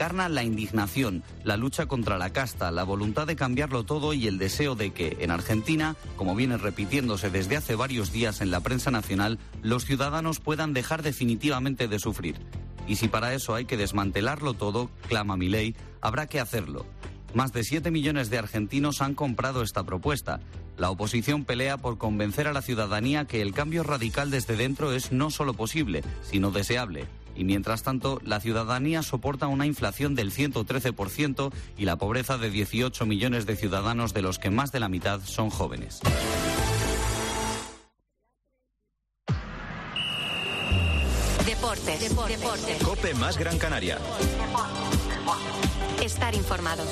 encarna la indignación, la lucha contra la casta, la voluntad de cambiarlo todo y el deseo de que, en Argentina, como viene repitiéndose desde hace varios días en la prensa nacional, los ciudadanos puedan dejar definitivamente de sufrir. Y si para eso hay que desmantelarlo todo, clama Milei, habrá que hacerlo. Más de 7 millones de argentinos han comprado esta propuesta. La oposición pelea por convencer a la ciudadanía que el cambio radical desde dentro es no solo posible, sino deseable. Y mientras tanto, la ciudadanía soporta una inflación del 113% y la pobreza de 18 millones de ciudadanos, de los que más de la mitad son jóvenes. Deportes. COPE más Gran Canaria. Estar informado.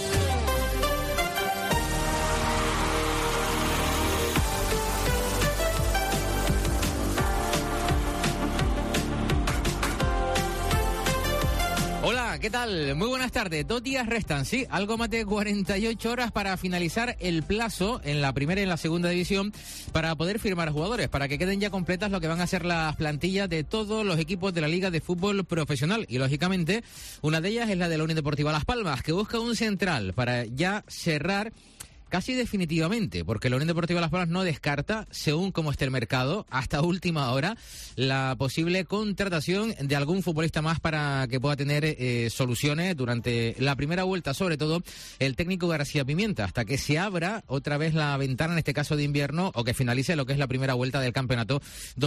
Hola, ¿qué tal? Muy buenas tardes. 2 días restan, sí, algo más de 48 horas para finalizar el plazo en la primera y en la segunda división para poder firmar jugadores, para que queden ya completas lo que van a ser las plantillas de todos los equipos de la Liga de Fútbol Profesional. Y lógicamente, una de ellas es la de la Unión Deportiva Las Palmas, que busca un central para ya cerrar casi definitivamente, porque la Unión Deportiva Las Palmas no descarta, según cómo esté el mercado, hasta última hora, la posible contratación de algún futbolista más para que pueda tener soluciones durante la primera vuelta, sobre todo el técnico García Pimienta, hasta que se abra otra vez la ventana, en este caso de invierno, o que finalice lo que es la primera vuelta del campeonato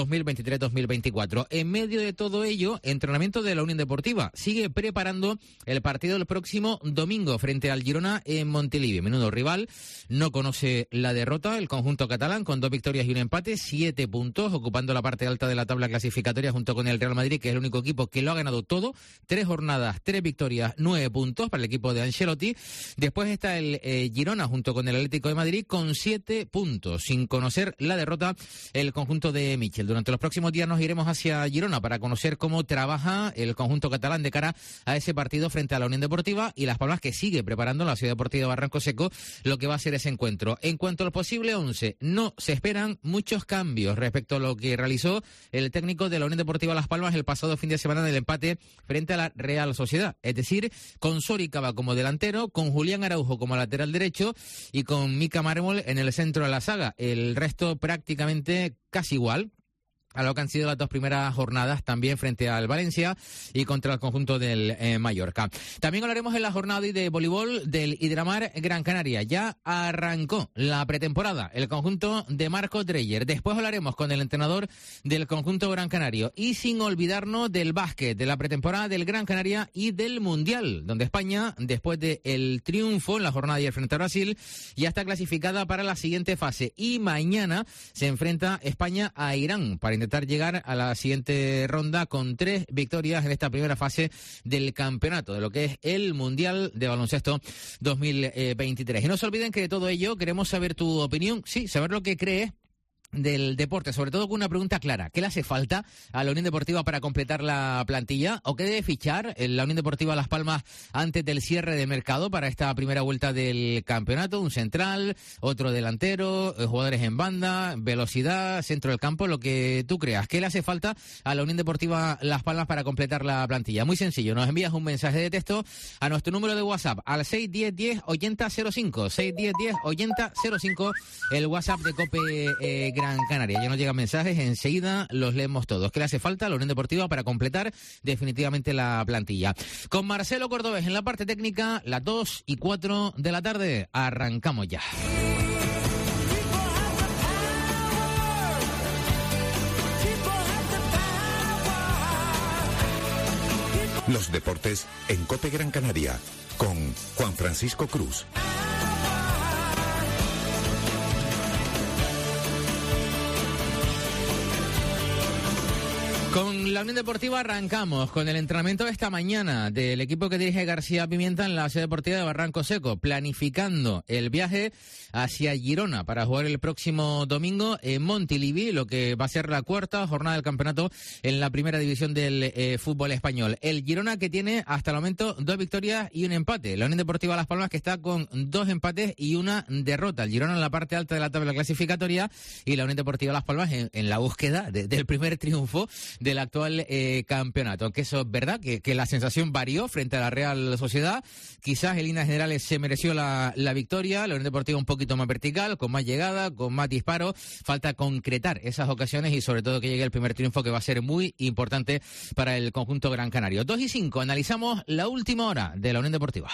2023-2024. En medio de todo ello, entrenamiento de la Unión Deportiva sigue preparando el partido del próximo domingo frente al Girona en Montilivi. Menudo rival. No conoce la derrota el conjunto catalán, con 2 victorias y un empate, 7 puntos, ocupando la parte alta de la tabla clasificatoria junto con el Real Madrid, que es el único equipo que lo ha ganado todo. 3 jornadas, 3 victorias, 9 puntos para el equipo de Ancelotti. Después está el Girona junto con el Atlético de Madrid con 7 puntos, sin conocer la derrota el conjunto de Michel. Durante los próximos días nos iremos hacia Girona para conocer cómo trabaja el conjunto catalán de cara a ese partido frente a la Unión Deportiva y Las Palmas, que sigue preparando la Ciudad Deportiva de Barranco Seco lo que va a ser ese encuentro. En cuanto al posible 11, no se esperan muchos cambios respecto a lo que realizó el técnico de la Unión Deportiva Las Palmas el pasado fin de semana en el empate frente a la Real Sociedad. Es decir, con Sori Cava como delantero, con Julián Araujo como lateral derecho y con Mika Mármol en el centro de la saga. El resto prácticamente casi igual a lo que han sido las 2 primeras jornadas, también frente al Valencia y contra el conjunto del Mallorca. También hablaremos en la jornada de voleibol del Hidramar Gran Canaria. Ya arrancó la pretemporada el conjunto de Marcos Dreyer. Después hablaremos con el entrenador del conjunto Gran Canario. Y sin olvidarnos del básquet, de la pretemporada del Gran Canaria y del Mundial, donde España, después del triunfo en la jornada de ayer frente a Brasil, ya está clasificada para la siguiente fase. Y mañana se enfrenta España a Irán para intentar llegar a la siguiente ronda con 3 victorias en esta primera fase del campeonato, de lo que es el Mundial de Baloncesto 2023. Y no se olviden que de todo ello queremos saber tu opinión, sí, saber lo que crees del deporte, sobre todo con una pregunta clara. ¿Qué le hace falta a la Unión Deportiva para completar la plantilla? ¿O qué debe fichar la Unión Deportiva Las Palmas antes del cierre de mercado para esta primera vuelta del campeonato? Un central, otro delantero, jugadores en banda, velocidad, centro del campo, lo que tú creas. ¿Qué le hace falta a la Unión Deportiva Las Palmas para completar la plantilla? Muy sencillo, nos envías un mensaje de texto a nuestro número de WhatsApp al 610108005, 610108005, el WhatsApp de COPE Gran Canaria. Ya nos llegan mensajes, enseguida los leemos todos. ¿Qué le hace falta a la Unión Deportiva para completar definitivamente la plantilla? Con Marcelo Cordobés en la parte técnica, las 2:04 de la tarde. Arrancamos ya. Los deportes en COPE Gran Canaria con Juan Francisco Cruz. Con la Unión Deportiva arrancamos con el entrenamiento de esta mañana del equipo que dirige García Pimienta en la Ciudad Deportiva de Barranco Seco, planificando el viaje hacia Girona para jugar el próximo domingo en Montilivi, lo que va a ser la 4ª jornada del campeonato en la primera división del fútbol español. El Girona, que tiene hasta el momento 2 victorias y un empate. La Unión Deportiva Las Palmas, que está con 2 empates y una derrota. El Girona en la parte alta de la tabla clasificatoria y la Unión Deportiva Las Palmas en la búsqueda del primer triunfo del actual actual campeonato. Aunque eso es verdad, que la sensación varió frente a la Real Sociedad. Quizás en líneas generales se mereció la victoria. La Unión Deportiva un poquito más vertical, con más llegada, con más disparos. Falta concretar esas ocasiones y sobre todo que llegue el primer triunfo, que va a ser muy importante para el conjunto gran canario. 2:05, analizamos la última hora de la Unión Deportiva.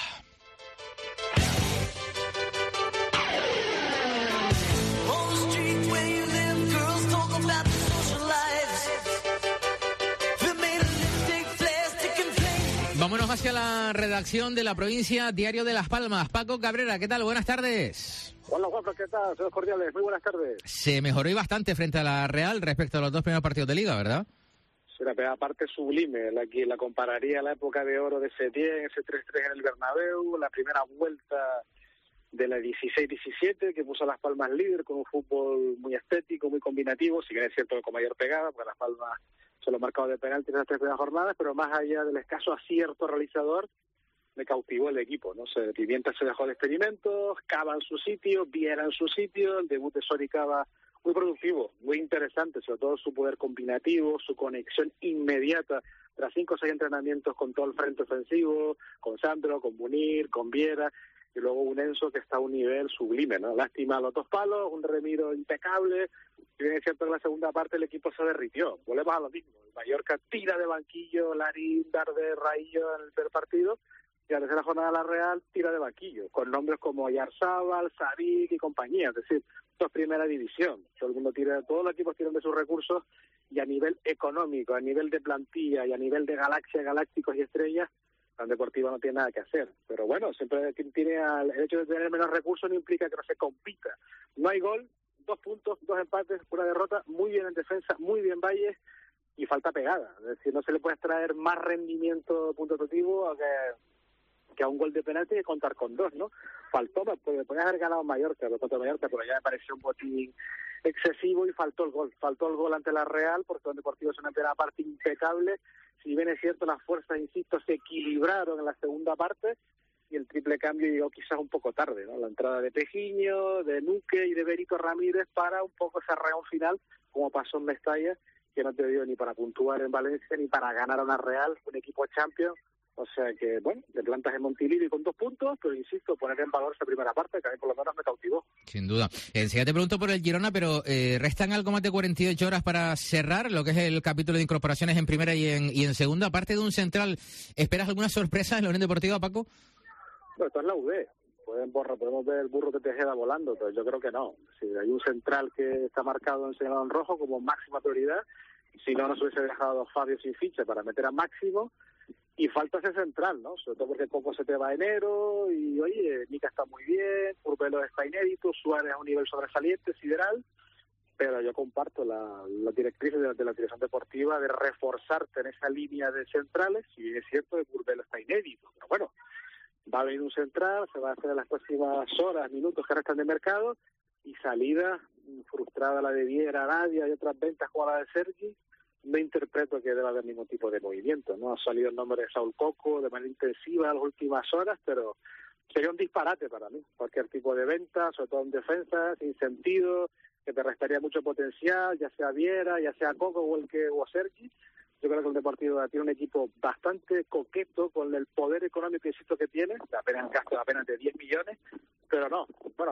Vámonos hacia la redacción de La Provincia, Diario de Las Palmas. Paco Cabrera, ¿qué tal? Buenas tardes. Hola, Juanfran, ¿qué tal? Saludos cordiales, muy buenas tardes. Se mejoró y bastante frente a la Real respecto a los 2 primeros partidos de Liga, ¿verdad? Sí, la primera parte sublime, la compararía a la época de oro de Setién, ese 3-3 en el Bernabéu, la primera vuelta de la 16-17, que puso a Las Palmas líder con un fútbol muy estético, muy combinativo, si bien es cierto con mayor pegada, porque Las Palmas se lo ha marcado de penalti en las 3 primeras jornadas, pero más allá del escaso acierto realizador, me cautivó el equipo, ¿no? Pimienta se dejó de experimentos, Cava en su sitio, Viera en su sitio, el debut de Sori Cava muy productivo, muy interesante, sobre todo su poder combinativo, su conexión inmediata tras 5 o 6 entrenamientos con todo el frente ofensivo, con Sandro, con Munir, con Viera, y luego un Enzo que está a un nivel sublime, ¿no? Lástima a los 2 palos, un Remiro impecable. Si bien es cierto que en la segunda parte el equipo se derritió, volvemos a lo mismo, el Mallorca tira de banquillo, Larín, Darde, Raillo en el primer partido, y a la tercera jornada de la Real tira de banquillo, con nombres como Yarzábal, Sadik y compañía, es decir, esto es primera división, todo el mundo tira, todos los equipos tiran de sus recursos, y a nivel económico, a nivel de plantilla y a nivel de galaxia, galácticos y estrellas, la Deportiva no tiene nada que hacer. Pero bueno, siempre tiene el hecho de tener menos recursos no implica que no se compita. No hay gol, 2 puntos, 2 empates, una derrota, muy bien en defensa, muy bien Valles, y falta pegada. Es decir, no se le puede extraer más rendimiento puntuativo que a un gol de penalti y contar con 2, ¿no? Faltó, podía haber ganado Mallorca, pero ya me pareció un botín excesivo y faltó el gol ante la Real, porque el Deportivo es una primera parte impecable. Si bien es cierto, las fuerzas, insisto, se equilibraron en la segunda parte y el triple cambio llegó quizás un poco tarde, ¿no? La entrada de Pejiño, de Nuque y de Berito Ramírez para un poco ese arreón final, como pasó en Mestalla, que no te dio ni para puntuar en Valencia ni para ganar a una Real, un equipo Champions. O sea que, bueno, te plantas en Montilivi con 2 puntos, pero insisto, poner en valor esa primera parte, que a mí por lo menos me cautivó. Sin duda. Enseguida te pregunto por el Girona, pero restan algo más de 48 horas para cerrar lo que es el capítulo de incorporaciones en primera y en segunda. Aparte de un central, ¿esperas alguna sorpresa en la Unión Deportiva, Paco? Bueno, esto es la UD. Podemos ver el burro de Tejeda volando, pero yo creo que no. Si hay un central que está marcado en señalado en rojo como máxima prioridad, si no, nos hubiese dejado Fabio sin ficha para meter a Máximo. Y falta ese central, ¿no? Sobre todo porque Coco se te va a enero y, oye, Mica está muy bien, Urbelo está inédito, Suárez a un nivel sobresaliente, sideral, pero yo comparto la directriz de la dirección deportiva de reforzarte en esa línea de centrales, si bien es cierto que Urbelo está inédito, pero bueno, va a venir un central, se va a hacer en las próximas horas, minutos que restan de mercado, y salida frustrada la de Viera, Nadia y otras ventas como la de Sergi. No interpreto que deba haber ningún tipo de movimiento, ¿no? Ha salido el nombre de Saúl Coco de manera intensiva en las últimas horas, pero sería un disparate para mí. Cualquier tipo de venta, sobre todo en defensa, sin sentido, que te restaría mucho potencial, ya sea Viera, ya sea Coco o Sergi. Yo creo que el Deportivo tiene un equipo bastante coqueto con el poder económico, insisto, que tiene, apenas en gasto apenas de 10 millones, pero no,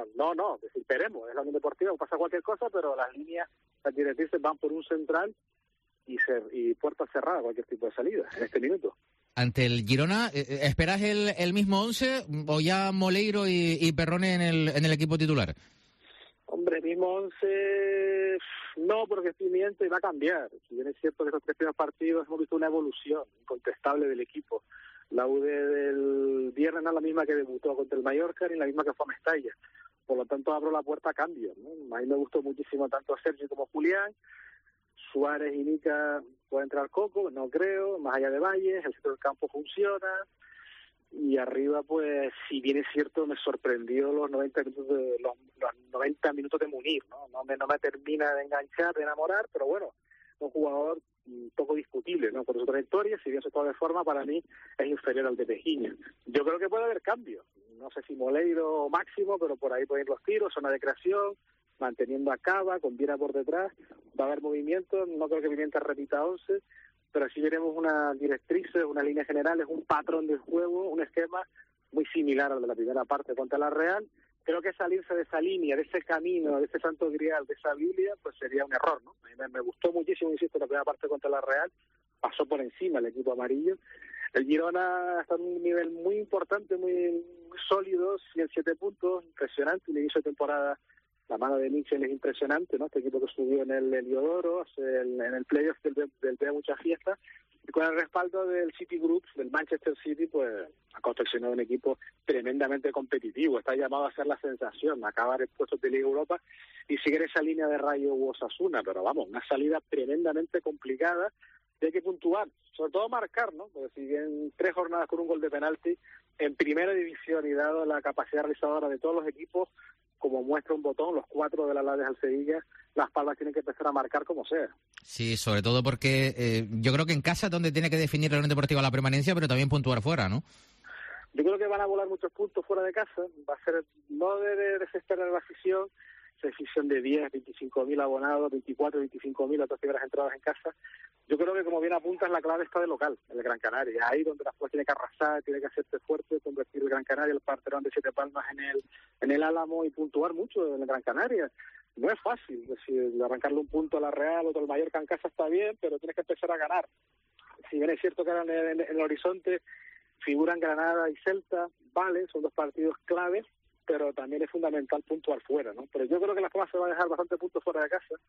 es decir, esperemos, es la Unión Deportiva, pasa cualquier cosa, pero las directrices van por un central y puerta cerrada cualquier tipo de salida en este minuto. Ante el Girona, ¿esperas el mismo 11 o ya Moleiro y Perrone en el equipo titular? Hombre, mismo 11, no, porque Pimienta va a cambiar. Si bien es cierto que estos 3 primeros partidos hemos visto una evolución incontestable del equipo. La UD del viernes no es la misma que debutó contra el Mallorca ni la misma que fue a Mestalla. Por lo tanto, abro la puerta a cambios, ¿no? A mí me gustó muchísimo tanto Sergio como Julián. Suárez y Mica puede entrar Coco, no creo, más allá de Valles, el centro del campo funciona, y arriba, pues, si bien es cierto, me sorprendió los 90 minutos de Munir, ¿no? No me termina de enganchar, de enamorar, pero bueno, un jugador un poco discutible, ¿no? Por su trayectoria, si bien se puede de forma, para mí es inferior al de Pejiño. Yo creo que puede haber cambios, no sé si Moleiro o Máximo, pero por ahí pueden ir los tiros, zona de creación, manteniendo a Cava, con Viera por detrás, va a haber movimiento, no creo que Pimienta repita 11, pero sí veremos unas directrices, unas líneas generales, un patrón de juego, un esquema muy similar al de la primera parte contra la Real. Creo que salirse de esa línea, de ese camino, de ese santo grial, de esa Biblia, pues sería un error, ¿no? A mí me gustó muchísimo, insisto, la primera parte contra la Real, pasó por encima el equipo amarillo. El Girona está en un nivel muy importante, muy sólido, 107 puntos, impresionante, un inicio de temporada. La mano de Michel es impresionante, ¿no? Este equipo que subió en el Heliodoro, en el playoff del Vea Mucha Fiesta, y con el respaldo del City Group, del Manchester City, pues ha confeccionado un equipo tremendamente competitivo. Está llamado a ser la sensación, a acabar en puestos de Liga Europa y seguir esa línea de Rayo u Osasuna, pero vamos, una salida tremendamente complicada. Y hay que puntuar, sobre todo marcar, ¿no? Porque si en 3 jornadas con un gol de penalti, en primera división y dado la capacidad realizadora de todos los equipos, como muestra un botón, los 4 de la Alavés al Sevilla, Las Palmas tienen que empezar a marcar como sea. Sí, sobre todo porque yo creo que en casa es donde tiene que definir la Unión Deportiva la permanencia, pero también puntuar fuera, ¿no? Yo creo que van a volar muchos puntos fuera de casa, va a ser no de desesperar la afición, esa afición de 10, 25.000 abonados, 24, 25.000 otras primeras entradas en casa. Yo creo que, como bien apuntas, la clave está de local, en el Gran Canaria. Ahí donde Las Palmas tiene que arrasar, tiene que hacerse fuerte, convertir el Gran Canaria, el Parterón de Siete Palmas en el Álamo y puntuar mucho en el Gran Canaria. No es fácil, es decir, arrancarle un punto a la Real, otro al Mallorca en casa está bien, pero tienes que empezar a ganar. Si bien es cierto que ahora en el horizonte figuran Granada y Celta, vale, son 2 partidos claves, pero también es fundamental puntuar fuera, ¿no? Pero yo creo que Las Palmas se va a dejar bastante puntos fuera de casa,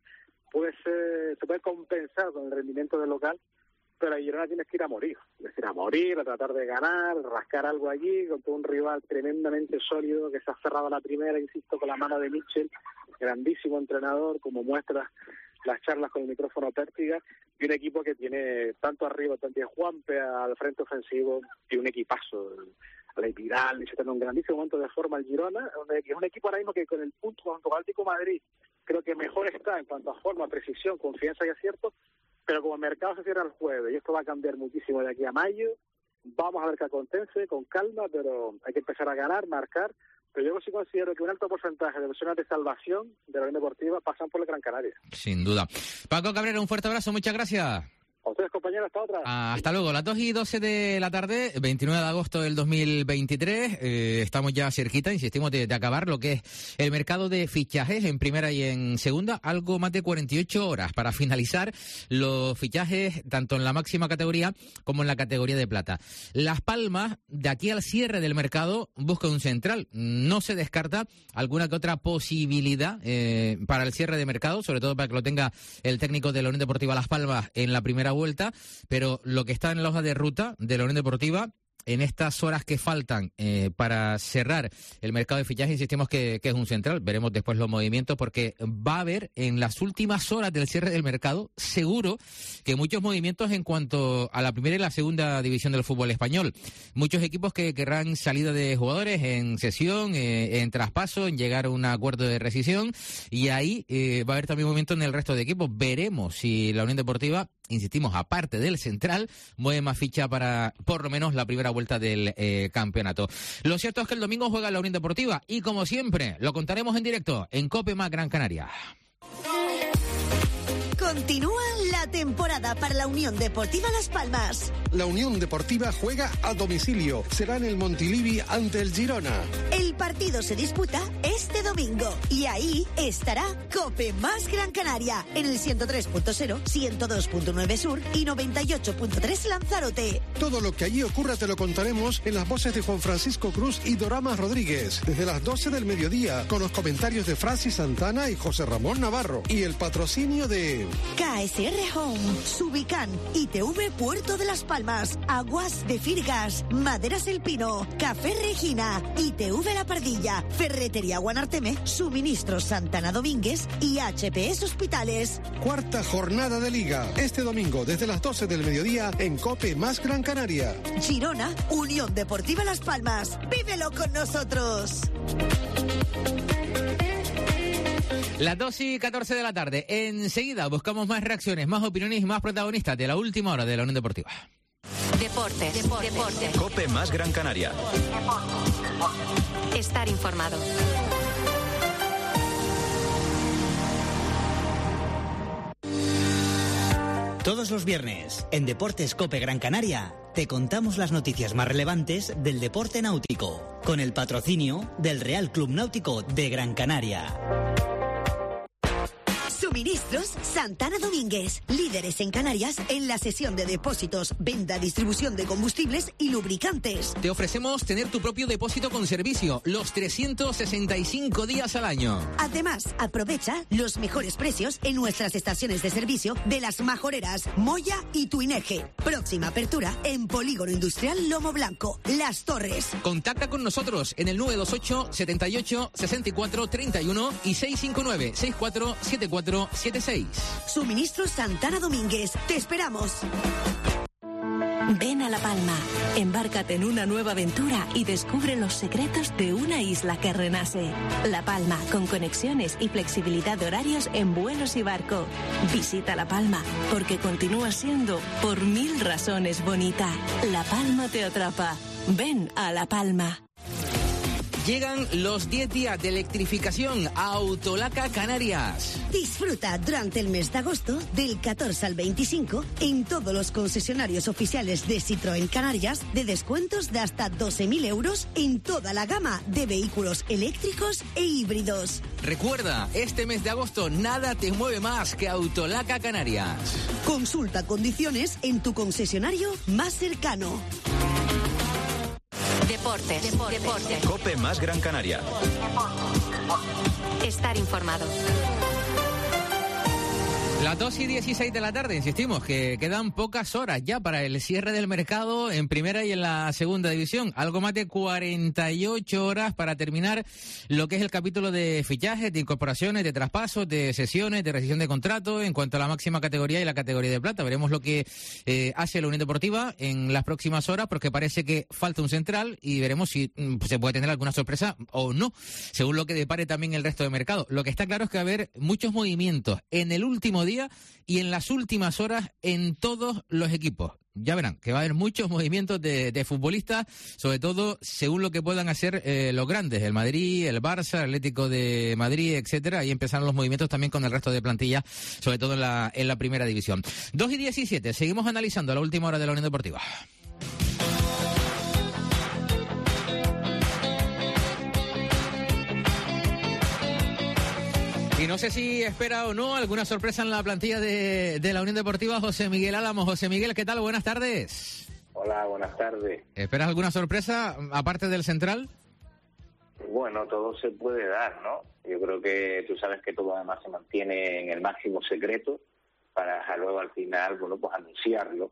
se puede compensar con el rendimiento del local, pero a Girona tienes que ir a morir, a tratar de ganar, rascar algo allí, con todo un rival tremendamente sólido que se ha cerrado a la primera, insisto, con la mano de Michel, grandísimo entrenador, como muestra las charlas con el micrófono Pértiga, y un equipo que tiene tanto arriba, tanto a Juanpe al frente ofensivo, y un equipazo. Aleix Vidal, está en un grandísimo momento de forma el Girona, es un equipo ahora mismo que con el punto contra el Atlético Madrid creo que mejor está en cuanto a forma, precisión, confianza y acierto, pero como el mercado se cierra el jueves y esto va a cambiar muchísimo de aquí a mayo, vamos a ver qué acontece, con calma, pero hay que empezar a ganar, marcar, pero yo sí considero que un alto porcentaje de versiones de salvación de la Unión Deportiva pasan por el Gran Canaria. Sin duda. Paco Cabrera, un fuerte abrazo, muchas gracias. A ustedes, compañeros, hasta otra. Hasta luego, las 2:12 de la tarde, 29 de agosto del 2023. Estamos ya cerquita, insistimos, de acabar lo que es el mercado de fichajes en primera y en segunda. Algo más de 48 horas para finalizar los fichajes tanto en la máxima categoría como en la categoría de plata. Las Palmas, de aquí al cierre del mercado, busca un central. No se descarta alguna que otra posibilidad para el cierre de mercado, sobre todo para que lo tenga el técnico de la Unión Deportiva Las Palmas en la primera vuelta, pero lo que está en la hoja de ruta de la Unión Deportiva en estas horas que faltan para cerrar el mercado de fichajes, insistimos que es un central. Veremos después los movimientos, porque va a haber en las últimas horas del cierre del mercado seguro que muchos movimientos en cuanto a la primera y la segunda división del fútbol español. Muchos equipos que querrán salida de jugadores en cesión, en traspaso, en llegar a un acuerdo de rescisión, y ahí va a haber también movimientos en el resto de equipos. Veremos si la Unión Deportiva, insistimos, aparte del central, mueve más ficha para por lo menos la primera vuelta del campeonato. Lo cierto es que el domingo juega la Unión Deportiva y, como siempre, lo contaremos en directo en COPE más Gran Canaria. Continúa la temporada para la Unión Deportiva Las Palmas. La Unión Deportiva juega a domicilio. Será en el Montilivi ante el Girona. El partido se disputa este domingo y ahí estará COPE más Gran Canaria en el 103.0, 102.9 Sur y 98.3 Lanzarote. Todo lo que allí ocurra te lo contaremos en las voces de Juan Francisco Cruz y Dorama Rodríguez desde las 12 del mediodía, con los comentarios de Francis Santana y José Ramón Navarro y el patrocinio de KSR Home, Subican, ITV Puerto de Las Palmas, Aguas de Firgas, Maderas El Pino, Café Regina, ITV La Pardilla, Ferretería Guanarteme, Suministros Santana Domínguez y HPS Hospitales. Cuarta jornada de Liga, este domingo desde las 12 del mediodía en COPE más Gran Canaria. Girona, Unión Deportiva Las Palmas. ¡Vívelo con nosotros! Las 2:14 de la tarde. Enseguida buscamos más reacciones, más opiniones y más protagonistas de la última hora de la Unión Deportiva. Deportes. COPE más Gran Canaria. Estar informado. Todos los viernes, en Deportes COPE Gran Canaria, te contamos las noticias más relevantes del deporte náutico, con el patrocinio del Real Club Náutico de Gran Canaria. Suministros Santana Domínguez, líderes en Canarias en la sesión de depósitos, venta, distribución de combustibles y lubricantes. Te ofrecemos tener tu propio depósito con servicio los 365 días al año. Además, aprovecha los mejores precios en nuestras estaciones de servicio de Las Majoreras, Moya y Tuineje. Próxima apertura en Polígono Industrial Lomo Blanco, Las Torres. Contacta con nosotros en el 928 78 64 31 y 659 64 74 76. Suministros Santana Domínguez. Te esperamos. Ven a La Palma, embárcate en una nueva aventura y descubre los secretos de una isla que renace. La Palma, con conexiones y flexibilidad de horarios en vuelos y barco. Visita La Palma, porque continúa siendo, por 1000 razones, bonita. La Palma te atrapa. Ven a La Palma. Llegan los 10 días de electrificación a Autolaca Canarias. Disfruta durante el mes de agosto, del 14 al 25, en todos los concesionarios oficiales de Citroën Canarias, de descuentos de hasta 12.000 euros en toda la gama de vehículos eléctricos e híbridos. Recuerda, este mes de agosto nada te mueve más que Autolaca Canarias. Consulta condiciones en tu concesionario más cercano. Deportes. COPE más Gran Canaria. Estar informado. Las 2:16 de la tarde, insistimos, que quedan pocas horas ya para el cierre del mercado en primera y en la segunda división. Algo más de 48 horas para terminar lo que es el capítulo de fichajes, de incorporaciones, de traspasos, de cesiones, de rescisión de contrato en cuanto a la máxima categoría y la categoría de plata. Veremos lo que hace la Unión Deportiva en las próximas horas, porque parece que falta un central y veremos si se puede tener alguna sorpresa o no, según lo que depare también el resto del mercado. Lo que está claro es que va a haber muchos movimientos en el último día y en las últimas horas en todos los equipos. Ya verán que va a haber muchos movimientos de futbolistas, sobre todo según lo que puedan hacer los grandes, el Madrid, el Barça, el Atlético de Madrid, etcétera. Ahí empezaron los movimientos también con el resto de plantilla, sobre todo en la primera división. 2:17, seguimos analizando la última hora de la Unión Deportiva. Y no sé si espera o no alguna sorpresa en la plantilla de la Unión Deportiva. José Miguel Álamo. José Miguel, ¿qué tal? Buenas tardes. Hola, buenas tardes. ¿Esperas alguna sorpresa aparte del central? Bueno, todo se puede dar, ¿no? Yo creo que tú sabes que todo además se mantiene en el máximo secreto para luego al final, bueno, pues anunciarlo.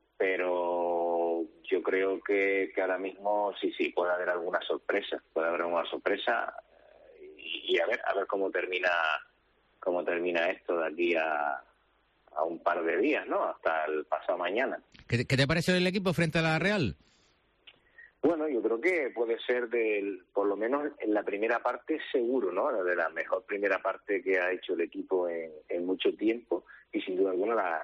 Pero yo creo que ahora mismo sí puede haber alguna sorpresa. Puede haber alguna sorpresa. Y a ver cómo termina esto de aquí a un par de días, ¿no? Hasta el pasado mañana. ¿Qué te pareció el equipo frente a la Real? Bueno, yo creo que puede ser por lo menos en la primera parte seguro, ¿no? De la mejor primera parte que ha hecho el equipo en mucho tiempo y sin duda alguna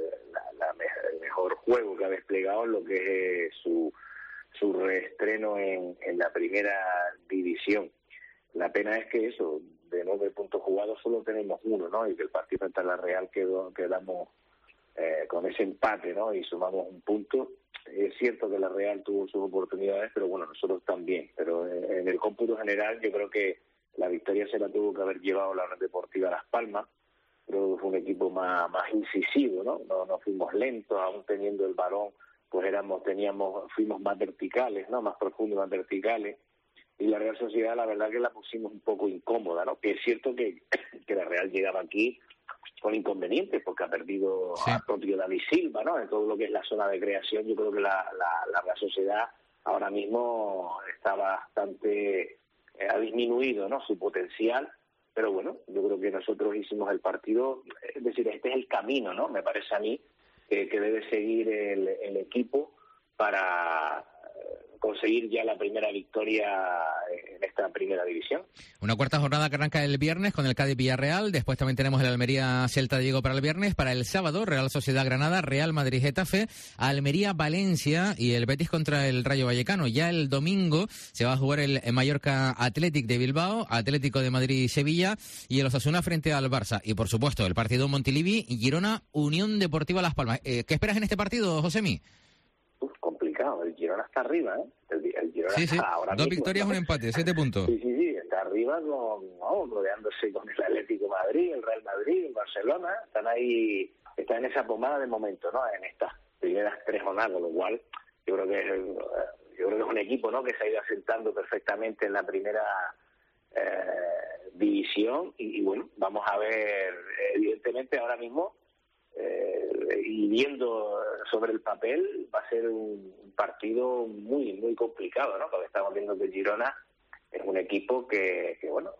el mejor juego que ha desplegado en lo que es su reestreno en la primera división. La pena es que eso, de 9 puntos jugados solo tenemos 1, ¿no? Y que el partido frente a la Real quedamos con ese empate, ¿no? Y sumamos 1 punto. Es cierto que la Real tuvo sus oportunidades, pero bueno, nosotros también. Pero en el cómputo general yo creo que la victoria se la tuvo que haber llevado la Unión Deportiva Las Palmas. Creo que fue un equipo más incisivo, ¿no? No fuimos lentos, aún teniendo el balón, pues fuimos más verticales, ¿no? Más profundos, más verticales. Y la Real Sociedad, la verdad que la pusimos un poco incómoda, ¿no? Que es cierto que la Real llegaba aquí con inconvenientes, porque ha perdido al propio David Silva, ¿no? En todo lo que es la zona de creación, yo creo que la Real Sociedad ahora mismo está bastante, ha disminuido, ¿no? Su potencial, pero bueno, yo creo que nosotros hicimos el partido, es decir, este es el camino, ¿no? Me parece a mí que debe seguir el equipo para conseguir ya la primera victoria en esta primera división. Una cuarta jornada que arranca el viernes con el Cádiz Villarreal, después también tenemos el Almería Celta de Vigo para el viernes, para el sábado Real Sociedad Granada, Real Madrid Getafe, Almería Valencia y el Betis contra el Rayo Vallecano. Ya el domingo se va a jugar el Mallorca Athletic de Bilbao, Atlético de Madrid Sevilla y el Osasuna frente al Barça. Y por supuesto el partido Montilivi y Girona Unión Deportiva Las Palmas. ¿Qué esperas en este partido, Josemi? Complicado, el Girona está arriba, ¿eh? El Girona sí, está ahora dos mismo, victorias, ¿no? Un empate, 7 puntos. Sí, está arriba rodeándose con el Atlético de Madrid, el Real Madrid, el Barcelona, están ahí, están en esa pomada de momento, ¿no? En estas primeras 3 jornadas, con lo cual yo creo que es un equipo, ¿no? Que se ha ido asentando perfectamente en la primera división y bueno, vamos a ver, evidentemente ahora mismo y viendo sobre el papel va a ser un partido muy muy complicado, ¿no? Porque estamos viendo que Girona es un equipo que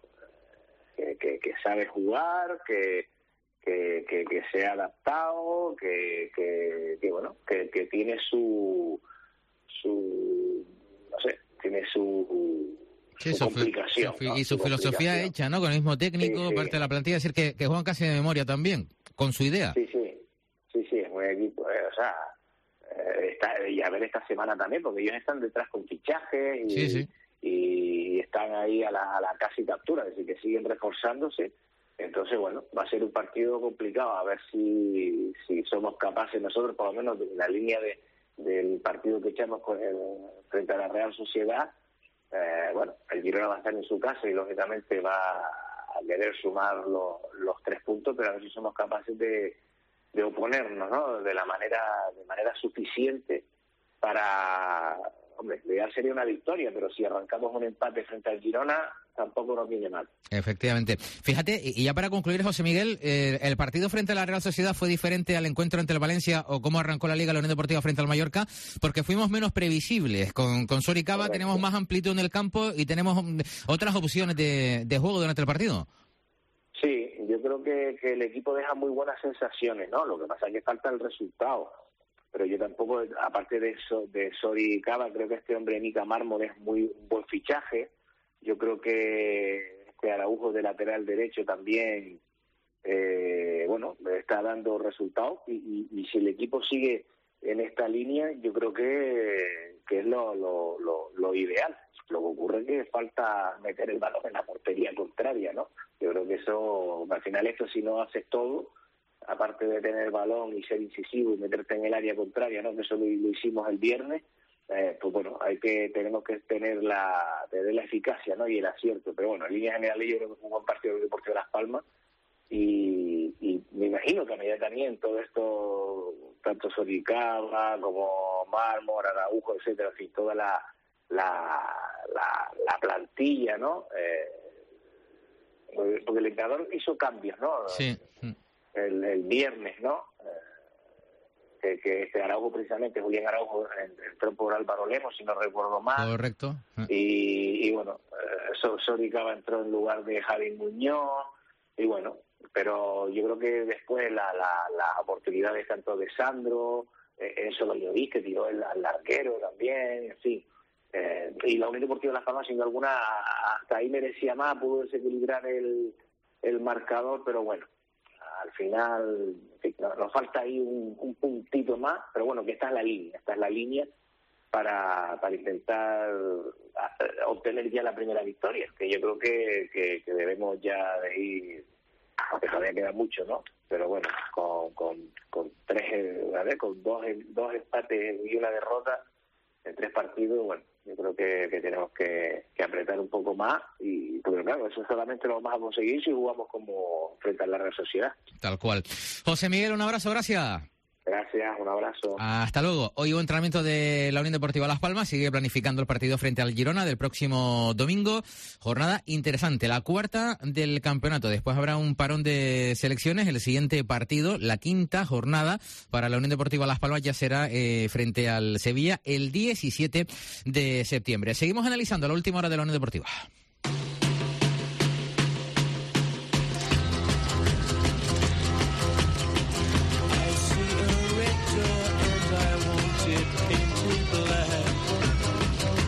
sabe jugar, que se ha adaptado, que tiene su no sé, tiene su complicación, ¿no? Y su filosofía hecha, ¿no? Con el mismo técnico, parte de la plantilla, es decir, que juegan casi de memoria también, con su idea. Sí, es un equipo, y a ver esta semana también, porque ellos están detrás con fichajes y están ahí a la casi captura, es decir, que siguen reforzándose. Entonces, bueno, va a ser un partido complicado, a ver si somos capaces nosotros, por lo menos de la línea del partido que echamos frente a la Real Sociedad. El Girona va a estar en su casa y lógicamente va a querer sumar los 3 puntos, pero a ver si somos capaces de oponernos, ¿no? De manera suficiente para, hombre, lo ideal sería una victoria, pero si arrancamos un empate frente al Girona, tampoco nos viene mal. Efectivamente. Fíjate, y ya para concluir, José Miguel, el partido frente a la Real Sociedad fue diferente al encuentro ante el Valencia o cómo arrancó la Liga la Unión Deportiva frente al Mallorca, porque fuimos menos previsibles. Con Soricaba tenemos más amplitud en el campo y tenemos otras opciones de juego durante el partido. Sí, yo creo que el equipo deja muy buenas sensaciones, ¿no? Lo que pasa es que falta el resultado. Pero yo tampoco, aparte de eso, de Soricaba, creo que este hombre Nica Mármol es un buen fichaje. Yo creo que este Araujo de lateral derecho también, está dando resultados y si el equipo sigue en esta línea, yo creo que es lo ideal. Lo que ocurre es que falta meter el balón en la portería contraria, ¿no? Yo creo que eso, al final esto si no haces todo, aparte de tener el balón y ser incisivo y meterte en el área contraria, ¿no? Que eso lo hicimos el viernes, tenemos que tener la eficacia, ¿no? Y el acierto. Pero bueno, en líneas generales yo creo que fue un buen partido del Deportivo de Las Palmas y me imagino que a medida también todo esto, tanto Soricaba como Mármol, Araujo, etcétera, en fin, toda la plantilla, ¿no? Porque el entrenador hizo cambios, ¿no? Sí. El viernes, ¿no? Que Araujo, precisamente, Julián Araujo, entró por Álvaro Lemos, si no recuerdo mal. Correcto. Y Soricaba entró en lugar de Javi Muñoz, y bueno, pero yo creo que después las oportunidades tanto de Sandro, Enzo Loyovic, que tiró al arquero también, en fin. Y la Unión Deportiva de Las Palmas, sin alguna, hasta ahí merecía más, pudo desequilibrar el marcador, pero bueno, al final nos falta ahí un puntito más, pero bueno, que esta es la línea para intentar obtener ya la primera victoria, que yo creo que debemos ya de ir, aunque todavía queda mucho, ¿no? Pero bueno, con dos empates y una derrota en 3 partidos, bueno, yo creo que tenemos que apretar un poco más y, porque claro, eso solamente lo vamos a conseguir si jugamos como frente a la Real Sociedad. Tal cual. José Miguel, un abrazo, gracias. Gracias, un abrazo. Hasta luego. Hoy hubo entrenamiento de la Unión Deportiva Las Palmas, sigue planificando el partido frente al Girona del próximo domingo. Jornada interesante, la 4ª del campeonato. Después habrá un parón de selecciones. El siguiente partido, la 5ª jornada para la Unión Deportiva Las Palmas, ya será frente al Sevilla el 17 de septiembre. Seguimos analizando la última hora de la Unión Deportiva.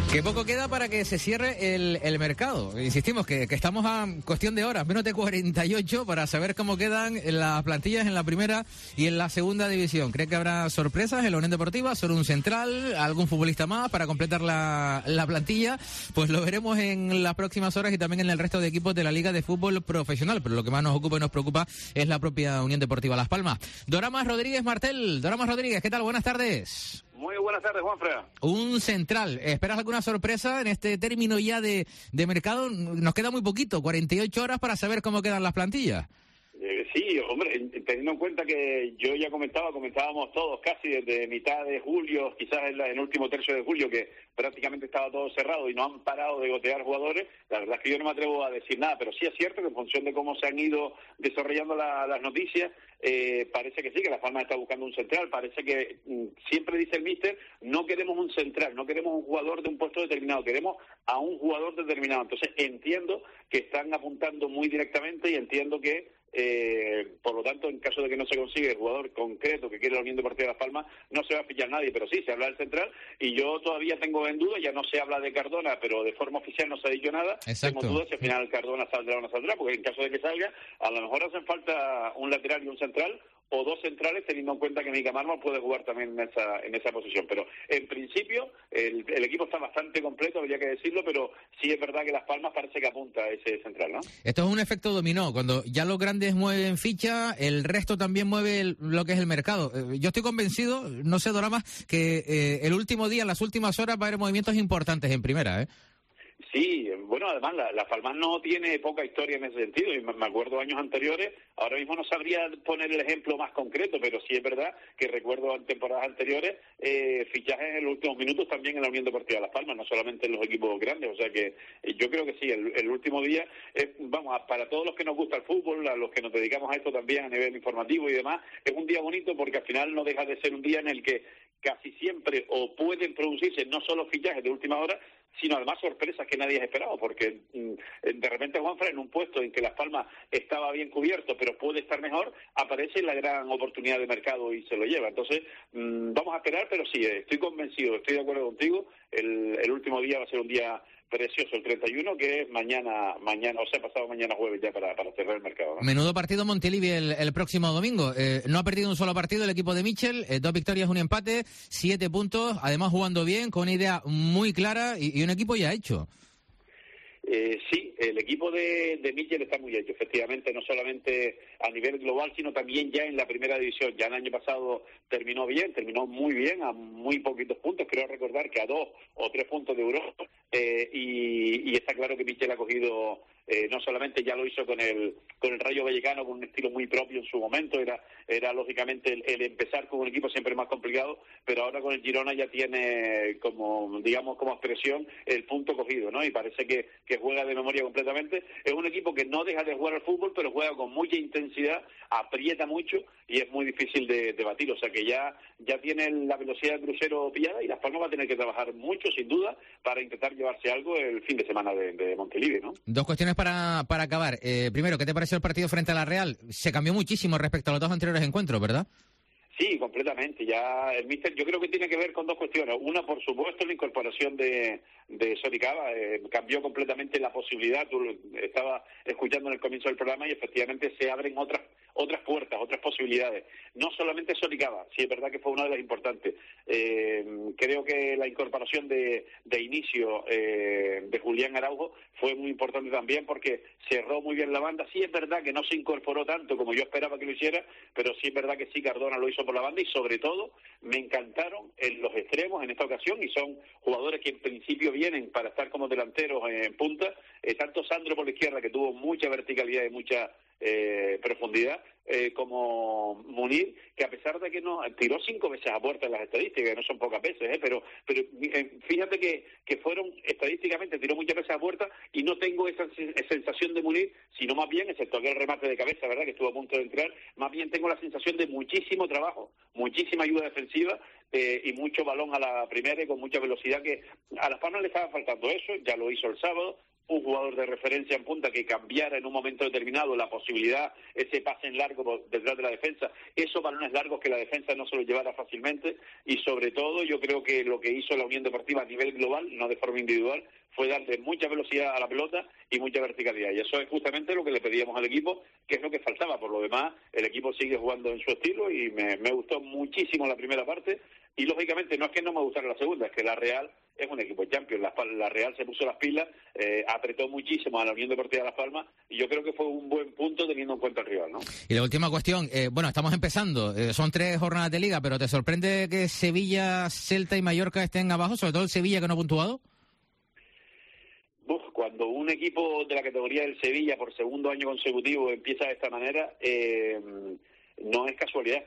Que poco queda para que se cierre el mercado. Insistimos que estamos a cuestión de horas, menos de 48, para saber cómo quedan las plantillas en la primera y en la segunda división. ¿Cree que habrá sorpresas en la Unión Deportiva? ¿Sobre un central? ¿Algún futbolista más para completar la plantilla? Pues lo veremos en las próximas horas y también en el resto de equipos de la Liga de Fútbol Profesional. Pero lo que más nos ocupa y nos preocupa es la propia Unión Deportiva Las Palmas. Doramas Rodríguez Martel. Doramas Rodríguez, ¿qué tal? Buenas tardes. Muy buenas tardes, Juanfran. Un central. ¿Esperas alguna sorpresa en este término ya de mercado? Nos queda muy poquito, 48 horas para saber cómo quedan las plantillas. Sí, hombre, teniendo en cuenta que yo ya comentábamos todos casi desde mitad de julio, quizás en el último tercio de julio, que prácticamente estaba todo cerrado y no han parado de gotear jugadores, la verdad es que yo no me atrevo a decir nada, pero sí es cierto que en función de cómo se han ido desarrollando las noticias, parece que sí, que Las Palmas está buscando un central, parece que siempre dice el míster, no queremos un central, no queremos un jugador de un puesto determinado, queremos a un jugador determinado. Entonces entiendo que están apuntando muy directamente y entiendo que por lo tanto, en caso de que no se consiga el jugador concreto que quiere la Unión Deportiva de Las Palmas, no se va a pillar nadie, pero sí, se habla del central y yo todavía tengo en duda, ya no se habla de Cardona, pero de forma oficial no se ha dicho nada. Exacto. Tengo dudas si al final Cardona saldrá o no saldrá, porque en caso de que salga, a lo mejor hacen falta un lateral y un central, o dos centrales, teniendo en cuenta que Mica Mármol puede jugar también en esa posición. Pero en principio el equipo está bastante completo, habría que decirlo, pero sí es verdad que Las Palmas parece que apunta a ese central, ¿no? Esto es un efecto dominó. Cuando ya los grandes mueven ficha, el resto también mueve lo que es el mercado. Yo estoy convencido, no sé, Doramas, que el último día, en las últimas horas, va a haber movimientos importantes en primera, ¿eh? Sí, bueno, además Las Palmas no tiene poca historia en ese sentido, y me acuerdo años anteriores, ahora mismo no sabría poner el ejemplo más concreto, pero sí es verdad que recuerdo en temporadas anteriores fichajes en los últimos minutos también en la Unión Deportiva Las Palmas, no solamente en los equipos grandes, o sea que yo creo que sí, el último día, vamos, para todos los que nos gusta el fútbol, a los que nos dedicamos a esto también a nivel informativo y demás, es un día bonito porque al final no deja de ser un día en el que casi siempre o pueden producirse no solo fichajes de última hora, sino además sorpresas que nadie ha esperado, porque de repente Juanfran, en un puesto en que Las Palmas estaba bien cubierto, pero puede estar mejor, aparece la gran oportunidad de mercado y se lo lleva. Entonces, vamos a esperar, pero sí, estoy convencido, estoy de acuerdo contigo, el último día va a ser un día precioso, el 31, que es mañana, o sea, pasado mañana jueves ya para cerrar el mercado, ¿no? Menudo partido Montilivi el próximo domingo. No ha perdido un solo partido el equipo de Michel, 2 victorias, 1 empate, 7 puntos, además jugando bien, con una idea muy clara y un equipo ya hecho. Sí, el equipo de Michel está muy hecho, efectivamente, no solamente a nivel global, sino también ya en la primera división. Ya el año pasado terminó muy bien, a muy poquitos puntos, creo recordar que a 2 o 3 puntos de Europa, y está claro que Michel ha cogido, no solamente ya lo hizo con el Rayo Vallecano, con un estilo muy propio en su momento, era lógicamente el empezar con un equipo siempre más complicado, pero ahora con el Girona ya tiene como expresión el punto cogido, ¿no? Y parece que juega de memoria completamente. Es un equipo que no deja de jugar al fútbol, pero juega con mucha intensidad, aprieta mucho y es muy difícil de batir. O sea que ya tiene la velocidad del crucero pillada y Las Palmas va a tener que trabajar mucho, sin duda, para intentar llevarse algo el fin de semana de Montilivi, ¿no? Dos cuestiones para acabar. Primero, ¿qué te pareció el partido frente a la Real? Se cambió muchísimo respecto a los dos anteriores encuentros, ¿verdad? Sí, completamente. Ya el míster, yo creo que tiene que ver con dos cuestiones. Una, por supuesto, la incorporación de Soricaba cambió completamente la posibilidad. Tú estabas escuchando en el comienzo del programa y efectivamente se abren otras puertas, otras posibilidades. No solamente Soricaba, sí es verdad que fue una de las importantes. Creo que la incorporación de inicio de Julián Araujo fue muy importante también porque cerró muy bien la banda. Sí es verdad que no se incorporó tanto como yo esperaba que lo hiciera, pero sí es verdad que sí, Cardona lo hizo por la banda y sobre todo me encantaron en los extremos en esta ocasión y son jugadores que en principio vienen para estar como delanteros en punta, tanto Sandro por la izquierda que tuvo mucha verticalidad y mucha profundidad, como Munir, que a pesar de que no tiró 5 veces a puerta en las estadísticas, que no son pocas veces, pero fíjate que fueron estadísticamente, tiró muchas veces a puerta y no tengo esa sensación de Munir, sino más bien, excepto aquel remate de cabeza, ¿verdad?, que estuvo a punto de entrar, más bien tengo la sensación de muchísimo trabajo, muchísima ayuda defensiva y mucho balón a la primera y con mucha velocidad, que a Las Palmas le estaba faltando eso, ya lo hizo el sábado. un jugador de referencia en punta que cambiara en un momento determinado la posibilidad, ese pase en largo detrás de la defensa, esos balones largos que la defensa no se los llevara fácilmente, y sobre todo yo creo que lo que hizo la Unión Deportiva a nivel global, no de forma individual, fue darle mucha velocidad a la pelota y mucha verticalidad, y eso es justamente lo que le pedíamos al equipo, que es lo que faltaba. Por lo demás, el equipo sigue jugando en su estilo y me gustó muchísimo la primera parte, y lógicamente no es que no me gustara la segunda, es que la Real es un equipo champion. La Real se puso las pilas, apretó muchísimo a la Unión Deportiva Las Palmas, y yo creo que fue un buen punto teniendo en cuenta el rival, ¿no? Y la última cuestión, bueno, estamos empezando, son 3 jornadas de Liga, pero ¿te sorprende que Sevilla, Celta y Mallorca estén abajo, sobre todo el Sevilla, que no ha puntuado? Cuando un equipo de la categoría del Sevilla por segundo año consecutivo empieza de esta manera, no es casualidad.